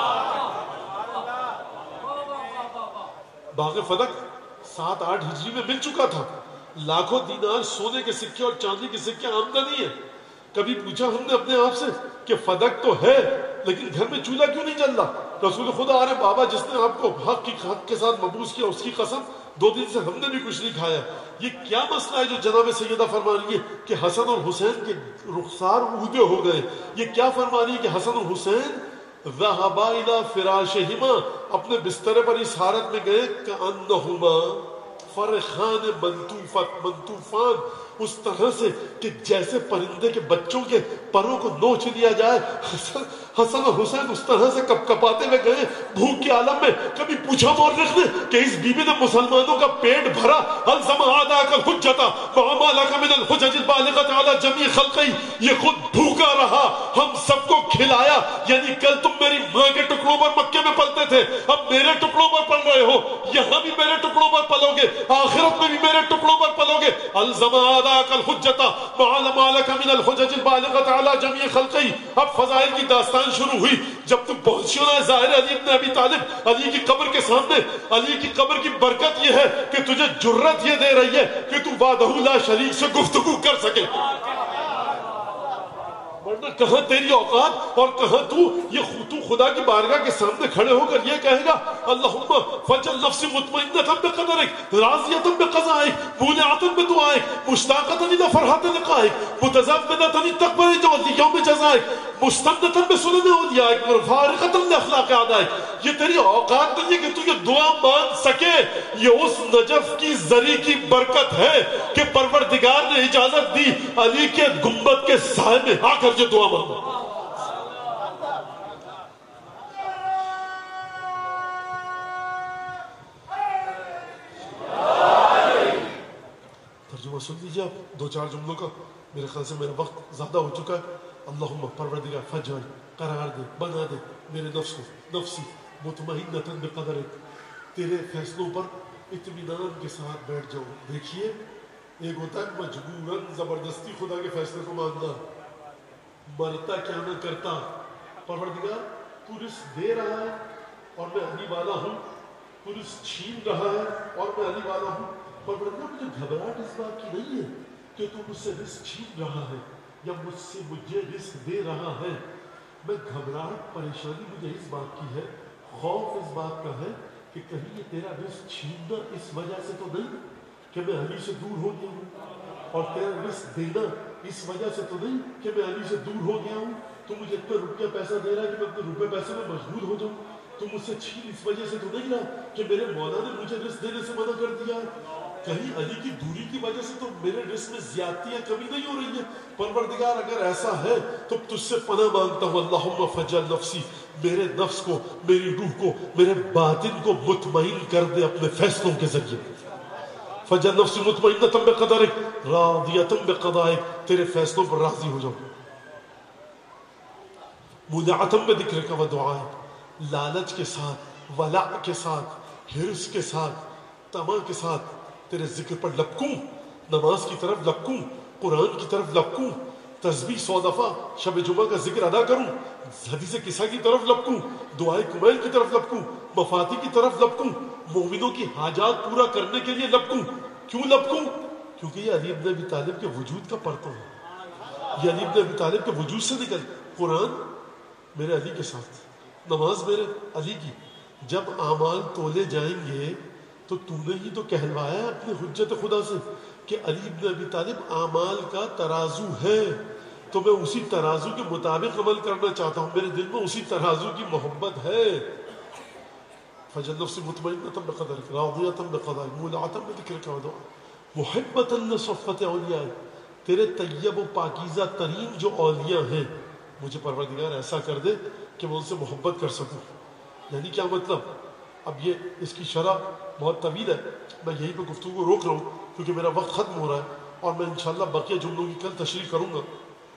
باغ فتح 7-8 ہجری میں مل چکا تھا. لاکھوں دینار سونے کے سکے اور چاندی کے سکے آمدنی ہے. کبھی پوچھا ہم نے اپنے آپ سے کہ فدق تو ہے لیکن گھر میں چولہا کیوں نہیں جل رہا؟ رسول خدا آ رہے بابا جس نے آپ کو حق کے ساتھ مبعوث کیا اس کی قسم 2 دن سے ہم نے بھی کچھ نہیں کھایا. یہ کیا مسئلہ ہے جو جناب سیدہ فرما رہی ہے کہ حسن اور حسین کے رخسار عہدے ہو گئے؟ یہ کیا فرما رہی ہے کہ حسن اور حسین ذهبا الى فراشهما اپنے بسترے پر اس حالت میں گئے کأنہما فرخان منطوفان، اس طرح سے کہ جیسے پرندے کے بچوں کے پروں کو نوچ لیا جائے. حسن اور حسین اس طرح سے کپ کپاتے ہوئے گئے بھوک کے عالم میں. کبھی پوچھا مورخ نے کہ اس بیوی نے مسلمانوں کا پیٹ بھرا؟ الزم اعداءک الحجۃ وما لک من الحجج البالغۃ علی جمیع خلقی. یہ خود بھوکا رہا، ہم سب کو کھلایا. یعنی کل تم میری ماں کے ٹکڑوں پر مکے میں پلتے تھے، اب میرے ٹکڑوں پر پل رہے ہو. یہاں بھی میرے ٹکڑوں پر پلو گے، آخرت میں بھی میرے ٹکڑوں پر پلو گے. الزم اعداءک الحجۃ وما لک من الحجج البالغۃ علی جمیع خلقی. اب فضائل کی داستان شروع ہوئی. جب تم پہنچی ہو نا ظاہر علی ابن ابی طالب، علی کی قبر کے سامنے، علی کی قبر کی برکت یہ ہے کہ تجھے جرت یہ دے رہی ہے کہ تو وحدہ لا شریک سے گفتگو کر سکے. ورنہ کہاں تیری اوقات اور کہاں تو خدا کی بارگاہ کے سامنے کھڑے ہو کر یہ کہے گا اللہم فجل نفسی مطمئنۃ بقدرک راضیۃ بقضائک مولعۃ بدعائک مشتاقۃ الی فرحۃ لقائک متزودۃ لتقبل یوم جزائک مستندۃ بسنن اولیائک فارغۃ لاخلاق اعدائک. یہ تیری اوقات نہیں ہے کہ تو یہ دعا مان سکے. یہ اس نجف کی زری کی برکت ہے کہ پروردگار نے اجازت دی علی کے گنبد کے سائے میں آ کر جو دعا مانگو. ترجمہ سن لیجیے آپ 2-4 جملوں کا. میرے خیال سے میرا وقت زیادہ ہو چکا ہے. اللہم پروردگار فجعل قرار دے، بنا دے میرے نفس کو، نفسی مطمئنۃ بقدرک، تیرے فیصلوں پر اطمینان کے ساتھ بیٹھ جاؤں. دیکھیے ایک ہوتا ہے مجبوراً زبردستی خدا کے فیصلے کو ماننا، مرتا کیا نہ کرتا. پروردگار تو رزق دے رہا ہے اور میں علی والا ہوں، تو رزق چھین رہا ہے اور میں علی والا ہوں. پروردگار مجھے گھبراہٹ اس بات کی نہیں ہے کہ تو مجھ سے رزق چھین رہا ہے یا مجھے رزق دے رہا ہے. میں گھبراہٹ پریشانی مجھے اس بات کی ہے، خوف اس بات کا ہے کہ کہیں یہ تیرا رزق چھیننا اس وجہ سے تو نہیں کہ میں علی سے دور ہو گیا ہوں، اور تیرا رزق دینا اس وجہ سے تو نہیں کہ میں علی سے دور ہو گیا ہوں. تو مجھے اتنا روپیہ پیسہ دے رہا ہے کہ میں اپنے روپے پیسے میں مجبور ہو جاؤں. تو مجھ سے چھین اس وجہ سے تو نہیں رہا کہ میرے مولا نے مجھے رزق دینے سے منع کر دیا. کہیں علی کی دوری کی وجہ سے تو میرے رزق میں زیادتی یا کمی نہیں ہو رہی ہے. پروردگار اگر ایسا ہے تو تجھ سے پناہ مانگتا ہوں. اللہم فجعل نفسی، میرے نفس کو، میری روح کو، میرے باطن کو مطمئن کر دے اپنے فیصلوں کے ذریعے. فجعل نفسی مطمئنۃ بقدرک راضیۃ بقضائک، تیرے فیصلوں پر راضی ہو جاؤں. مولعۃ بذکرک و دعائک، لالچ کے ساتھ، ولع کے ساتھ، حرص کے ساتھ، طمع کے ساتھ تیرے ذکر پر لپکوں. نماز کی طرف لپکوں، قرآن کی طرف لپکوں، تسبیح 100 دفعہ شب جمعہ کا ذکر ادا کروں، حدیث قصہ کی طرف لپکوں، دعائے کمیل کی طرف لپکوں، مفاتی کی طرف لپکوں، مومنوں کی حاجات پورا کرنے کے لیے لپکوں. کیوں لپکوں؟ کیونکہ یہ علی ابن ابی طالب کے وجود کا پرتو ہے. یہ علی ابن ابی طالب کے وجود سے نکل. قرآن میرے علی کے ساتھ، نماز میرے علی کی. جب اعمال تولے جائیں گے تو تو نے ہی تو کہلوایا ہے اپنے حجت خدا سے کہ علی ابن ابی طالب اعمال کا ترازو ہے. تو میں اسی ترازو کے مطابق عمل کرنا چاہتا ہوں. میرے دل میں اسی ترازو کی محبت ہے. فجعل نفسی مطمئنۃ بقدرک راضیۃ بقضائک مولعۃ بذکرک و دعائک محبۃ لصفوۃ اولیائک، تیرے طیب و پاکیزہ ترین جو اولیاء ہیں مجھے پروردگار ایسا کر دے کہ میں ان سے محبت کر سکوں. یعنی کیا مطلب؟ اب یہ اس کی شرح بہت طویل ہے، میں یہیں پہ گفتگو کو روک رہا ہوں کیونکہ میرا وقت ختم ہو رہا ہے اور میں انشاءاللہ بقیہ جملوں کی کل تشریح کروں گا.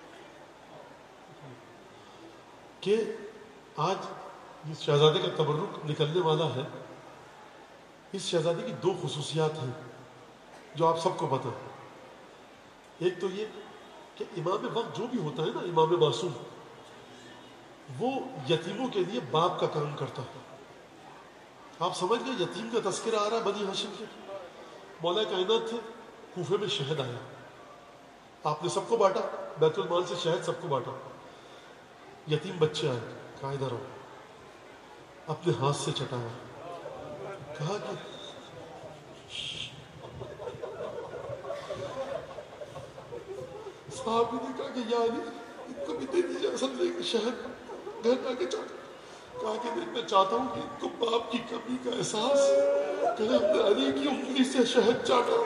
کہ آج اس شہزادے کا تبرک نکلنے والا ہے. اس شہزادے کی 2 خصوصیات ہیں جو آپ سب کو پتہ ہے. ایک تو یہ کہ امام وقت جو بھی ہوتا ہے نا، امام معصوم، وہ یتیموں کے لیے باپ کا کام کرتا ہے. آپ سمجھ گئے یتیم کا تذکرہ آ رہا ہے بنی ہاشم کے. مولا کائنات تھے، کوفے میں شہد آیا، آپ نے سب کو بانٹا، بیت المال سے شہد سب کو بانٹا. یتیم بچے آئے، کہا ادھر آؤ، اپنے ہاتھ سے چٹایا، کہا کہ صحابی نے کہا کہ یا علی ان کو بھی دے دیجیے، اصل میں شہد گھر آ کے چاہتا. کہا کہ میں چاہتا ہوں کہ ان کو باپ کی کمی کا احساس، کہ ہم نے علی کی انگلی سے شہد چاٹا.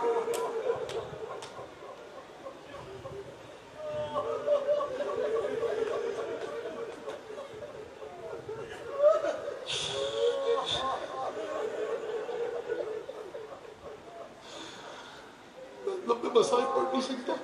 مسائل پڑھ نہیں سکتا.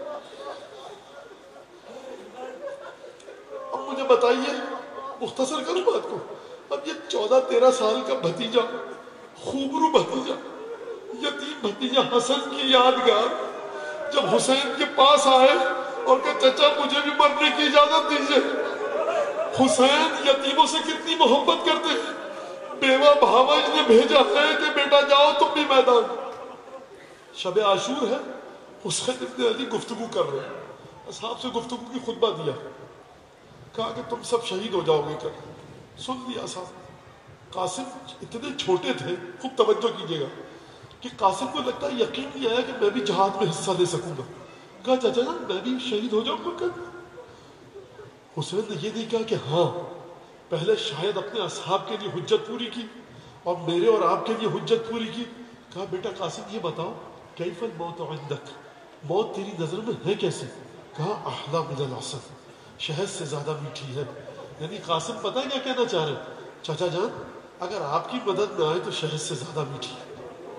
اب مجھے بتائیے، مختصر کروں بات کو، اب یہ 14-13 سال کا بھتیجا، خوبرو بھتیجا، یتیم بھتیجا حسن کی یادگار جب حسین کے پاس آئے اور کہ چچا مجھے بھی مرنے کی اجازت دیجیے. حسین یتیموں سے کتنی محبت کرتے ہیں. بیوہ بھاوج نے بھیجا ہے کہ بیٹا جاؤ تم بھی میدان. شب عاشور ہے، حسین ابن علی گفتگو کر رہے ہیں، اصحاب سے گفتگو کی خطبہ دیا، کہا کہ تم سب شہید ہو جاؤ گے. کر سن لیا صاحب. قاسم اتنے چھوٹے تھے، خوب توجہ کیجیے گا، کہ قاسم کو لگتا ہے یقین نہیں آیا کہ میں بھی جہاد میں حصہ لے سکوں گا. کہا چچا جان میں بھی شہید ہو جاؤں گا. حسین نے یہ نہیں کہا کہ ہاں، پہلے شاید اپنے اصحاب کے لیے حجت پوری کی اور میرے اور آپ کے لیے حجت پوری کی. کہا بیٹا قاسم یہ بتاؤ کیف الموت عندک، موت تیری نظر میں ہے کیسی؟ کہا احلی من العسل، شہد سے زیادہ میٹھی ہے. یعنی قاسم پتہ ہے کیا کہنا چاہ رہے ہیں؟ چچا جان اگر آپ کی مدد میں آئے تو شہد سے زیادہ میٹھی ہے.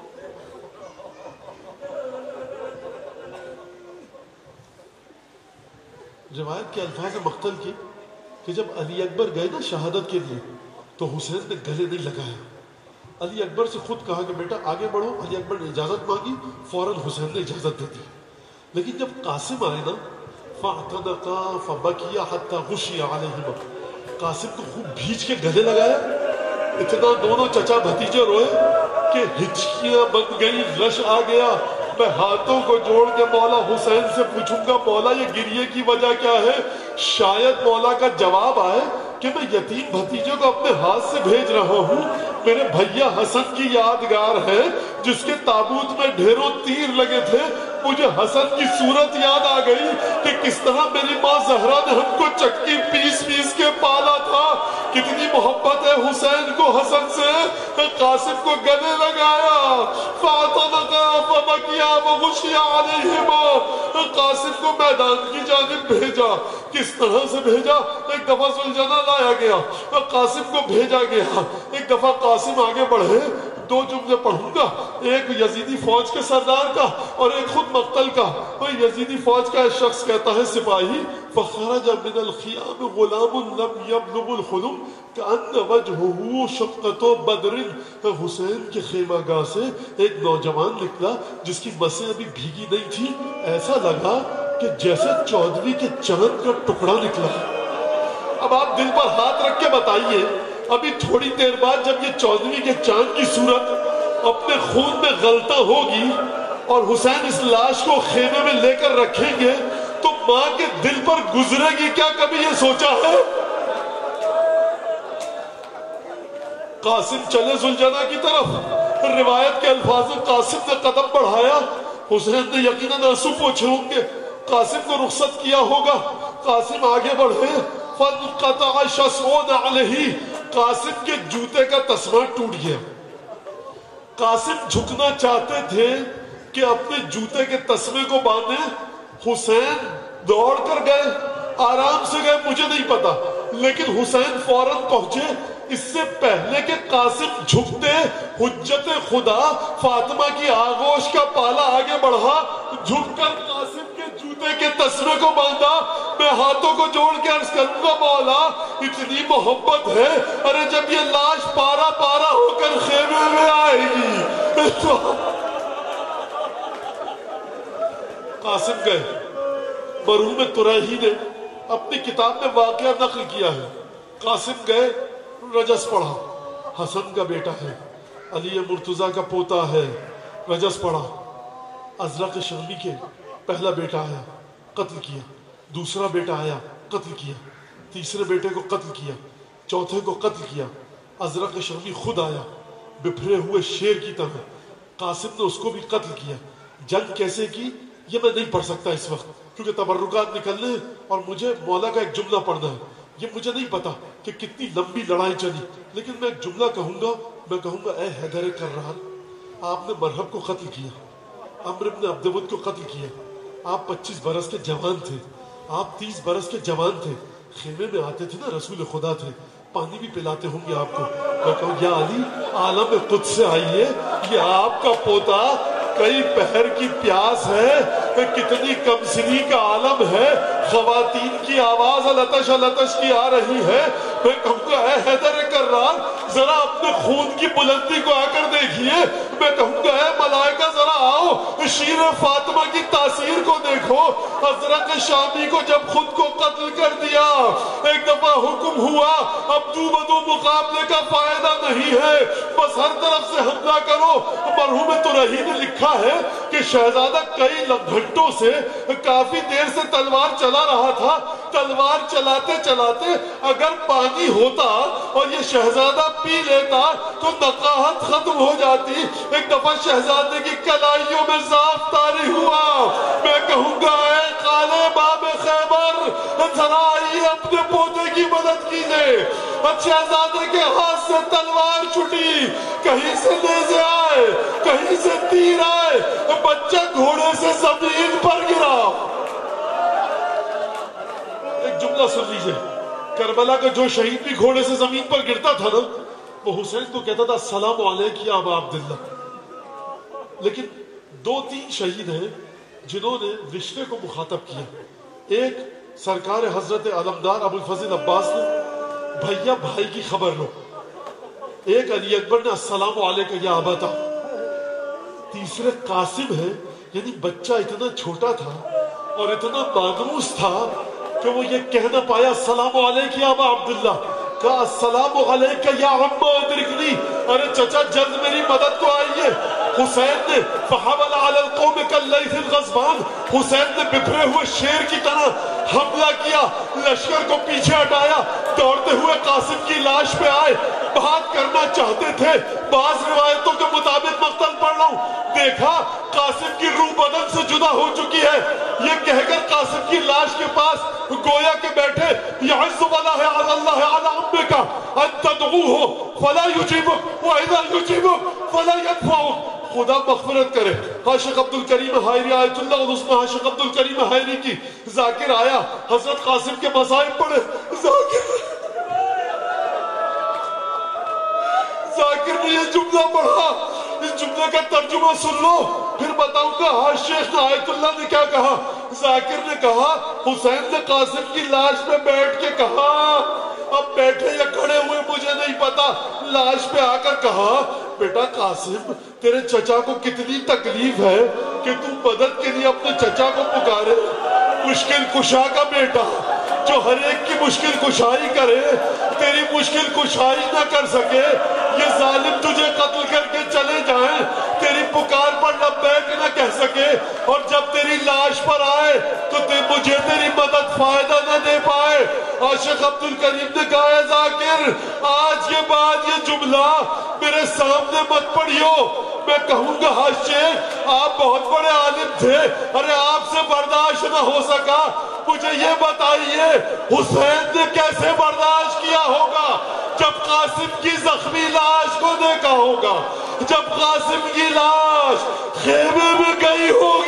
روایت کے الفاظ مقتل کی کہ جب علی اکبر گئے نا شہادت کے لیے تو حسین نے گلے نہیں لگایا. علی اکبر سے خود کہا کہ بیٹا آگے بڑھو. علی اکبر نے اجازت مانگی، فوراً حسین نے اجازت دے دی. لیکن جب قاسم آئے نا فاعتنقا فبکیا حتی غشی علیہما، قاسم کو خوب بھیج کے گلے لگایا. اتنا دونوں چچا بھتیجے روئے کہ ہچکیاں بن گئی، رش آ گیا. میں ہاتھوں کو جوڑ کے مولا حسین سے پوچھوں گا مولا یہ گریے کی وجہ کیا ہے؟ شاید مولا کا جواب آئے کہ میں یتیم بھتیجے کو اپنے ہاتھ سے بھیج رہا ہوں، میرے بھیا حسن کی یادگار ہے جس کے تابوت میں ڈھیروں تیر لگے تھے. مجھے حسن کی صورت یاد آ گئی کہ کس طرح میری ماں زہرا نے ہم کو چکی پیس پیس کے پالا تھا. کتنی محبت ہے حسین کو حسن سے. قاسم کو گلے لگایا، فاطمہ فبکیا وغشیا علیہما، قاسم کو میدان کی جانب بھیجا. کس طرح سے بھیجا؟ ایک دفعہ ذوالجناح لایا گیا، قاسم کو بھیجا گیا. ایک دفعہ قاسم آگے بڑھے، 2 جملے پڑھوں گا، ایک یزیدی فوج کے سردار کا اور ایک خود مقتل کا. یزیدی فوج کا ایک شخص کہتا ہے سپاہی فخرج من الخیام غلام لم یبلغ الحلم کأن وجهه شقة بدر. حسین کے خیمہ گاہ سے ایک نوجوان نکلا جس کی مسیں ابھی بھیگی نہیں تھی، ایسا لگا کہ جیسے 14ویں کے چاند کا ٹکڑا نکلا. اب آپ دل پر ہاتھ رکھ کے بتائیے، ابھی تھوڑی دیر بعد جب یہ 14ویں کے چاند کی صورت اپنے خون میں غلطہ ہوگی اور حسین اس لاش کو خیمے میں لے کر رکھیں گے تو ماں کے دل پر گزرے گی کیا؟ کبھی یہ سوچا ہے؟ قاسم چلے ذوالجناح کی طرف. روایت کے الفاظ میں قاسم نے قدم بڑھایا، حسین نے یقیناً آنسو پوچھے ہوں گے، قاسم کو رخصت کیا ہوگا. قاسم آگے بڑھے، فانقطع شسعون علیہ، قاسم کے جوتے کا تسمہ ٹوٹ گیا. قاسم جھکنا چاہتے تھے کہ اپنے جوتے کے تسمے کو باندھے. حسین دوڑ کر گئے، آرام سے گئے، مجھے نہیں پتا، لیکن حسین فوراً پہنچے. اس سے پہلے کہ قاسم جھکتے، حجت خدا فاطمہ کی آغوش کا پالا آگے بڑھا، جھک کر قاسم کے جوتے کے تسمے کو باندھا. میں ہاتھوں کو جوڑ کے عرض کروں گا مولا اتنی محبت ہے، ارے جب یہ لاش پارا پارا ہو کر خیمے میں آئے گی تو قاسم گئے. مرحوم ترہی نے اپنی کتاب میں واقعہ نقل کیا ہے. قاسم گئے، رجس پڑھا، حسن کا بیٹا ہے، علی مرتضیٰ کا پوتا ہے، رجس پڑھا. ازرق شامی کے پہلا بیٹا آیا، قتل کیا. دوسرا بیٹا آیا، قتل کیا. تیسرے بیٹے کو قتل کیا، چوتھے کو قتل کیا. ازرق شامی خود آیا بپھرے ہوئے شیر کی طرح، قاسم نے اس کو بھی قتل کیا. جنگ کیسے کی یہ میں نہیں پڑھ سکتا اس وقت کیونکہ تبرکات نکلنے ہیں اور مجھے مولا کا ایک جملہ پڑھنا ہے. یہ مجھے نہیں پتا کہ کتنی لمبی لڑائی چلی، لیکن میں ایک جملہ کہوں گا. میں کہوں گا اے حیدر کرار، آپ نے مرہب کو قتل کیا، عمرو بن عبدود کو قتل کیا. آپ 25 برس کے جوان تھے، آپ 30 برس کے جوان تھے. خیمے میں آتے تھے نا، رسول خدا تھے، پانی بھی پلاتے ہوں گے آپ کو. میں کہوں یا علی عالم قدس سے آئیے، یہ آپ کا پوتا کئی پہر کی پیاس ہے، کتنی کمسنی کا عالم ہے، خواتین کی آواز لطش لطش کی آ رہی ہے. میں کہوں گا اے حیدر کرار ذرا اپنے خون کی بلندی کو آ کر دیکھیے. میں کہوں گا اے ملائکہ ذرا آؤ شیر فاطمہ کی تاثیر کو دیکھو. حضرت شامی کو جب خود کو قتل کر دیا، ایک دفعہ حکم ہوا اب دو بدو مقابلے کا فائدہ نہیں ہے، بس ہر طرف سے حملہ کرو. مرحوم ترہی نے لکھا ہے کہ شہزادہ کئی گھنٹوں سے کافی دیر سے تلوار چلا رہا تھا. تلوار چلاتے چلاتے اگر پانی ہوتا اور یہ شہزادہ پی لیتا تو نقاہت ختم ہو جاتی. ایک دفعہ شہزادے کی کلائیوں میں ضعف طاری ہوا. میں کہوں گا اے قالے باب خیبر ذرا آئیے اپنے پوتے کی مدد کیجئے. شہزادے کے ہاتھ سے تلوار چھٹی، کہیں سے نیزے آئے، کہیں سے تیر آئے، بچہ گھوڑے سے زمین پر گرا. ایک جملہ سن لیجئے، کربلا کا جو شہید بھی گھوڑے سے زمین پر گرتا تھا نا، وہ حسین کو کہتا تھا السلام علیک یا ابا عبداللہ. لیکن دو تین شہید ہیں جنہوں نے رشتے کو مخاطب کیا. ایک سرکار حضرت علمدار ابو الفضل عباس نے بھیا بھائی کی خبر لو. ایک علی اکبر نے السلام علیکم یا اباتا. تیسرے قاسم ہے، یعنی بچہ اتنا چھوٹا تھا اور اتنا مانوس تھا کہ وہ یہ کہہ نہ پایا السلام علیکم یا ابا عبداللہ، کہا السلام علیکم یا عمہ ادرکنی، ارے چچا جلد میری مدد کو آئیے. حسین نے فحول علی القوم کاللیث الغضبان، حسین نے بکھرے ہوئے شیر کی طرح حملہ کیا، لشکر کو پیچھے ہٹایا، دوڑتے ہوئے قاسم کی لاش پہ آئے. بات کرنا چاہتے تھے، بعض روایتوں کے مطابق مقتل پڑھ رہا ہوں، دیکھا قاسم کی روح بدن سے جدا ہو چکی ہے. یہ کہہ کر قاسم کی لاش کے پاس گویا کے بیٹھے یعز ولاہ علی اللہ علی عمک ان تدعوہ فلا یجیبک واذا یجیبک فلا یدفعک. خدا مغفرت کرے. عاشق عبد الکریم حائری آیت اللہ اور اس میں عاشق عبد الکریم حائری کی ذاکر آیا، حضرت قاسم کے مصائب پڑھے. ذاکر نے یہ جملہ پڑھا، اس جملے کا ترجمہ سن لو پھر بتاؤں گا. شیخ آیت اللہ نے کیا کہا؟ ذاکر نے کہا حسین نے قاسم کی لاش پہ بیٹھ کے کہا، اب بیٹھے یا کھڑے ہوئے مجھے نہیں پتا، لاش پہ آ کر کہا بیٹا قاسم تیرے چچا کو کتنی تکلیف ہے کہ تو مدد کے لیے اپنے چچا کو پکارے. مشکل کشا کا بیٹا جو ہر ایک کی مشکل کشائی کرے، تیری مشکل کشائی نہ کر سکے، یہ ظالم تجھے قتل کر کے چلے جائیں، تیری پکار پر لبیک نہ کہہ سکے، اور جب تیری لاش پر آئے تو مجھے تیری مدد فائدہ نہ دے پائے. عاشق عبد الکریم نے کہا ہے ذاکر آج کے بعد یہ جملہ میرے سامنے مت پڑھیو. میں کہوں گا شیخ آپ بہت بڑے عالم تھے، ارے آپ سے برداشت نہ ہو سکا. مجھے یہ بتائیے حسین نے کیسے برداشت کیا ہوگا جب قاسم کی زخمی لاش کو دیکھا ہوگا، جب قاسم کی لاش خیمے میں گئی ہوگی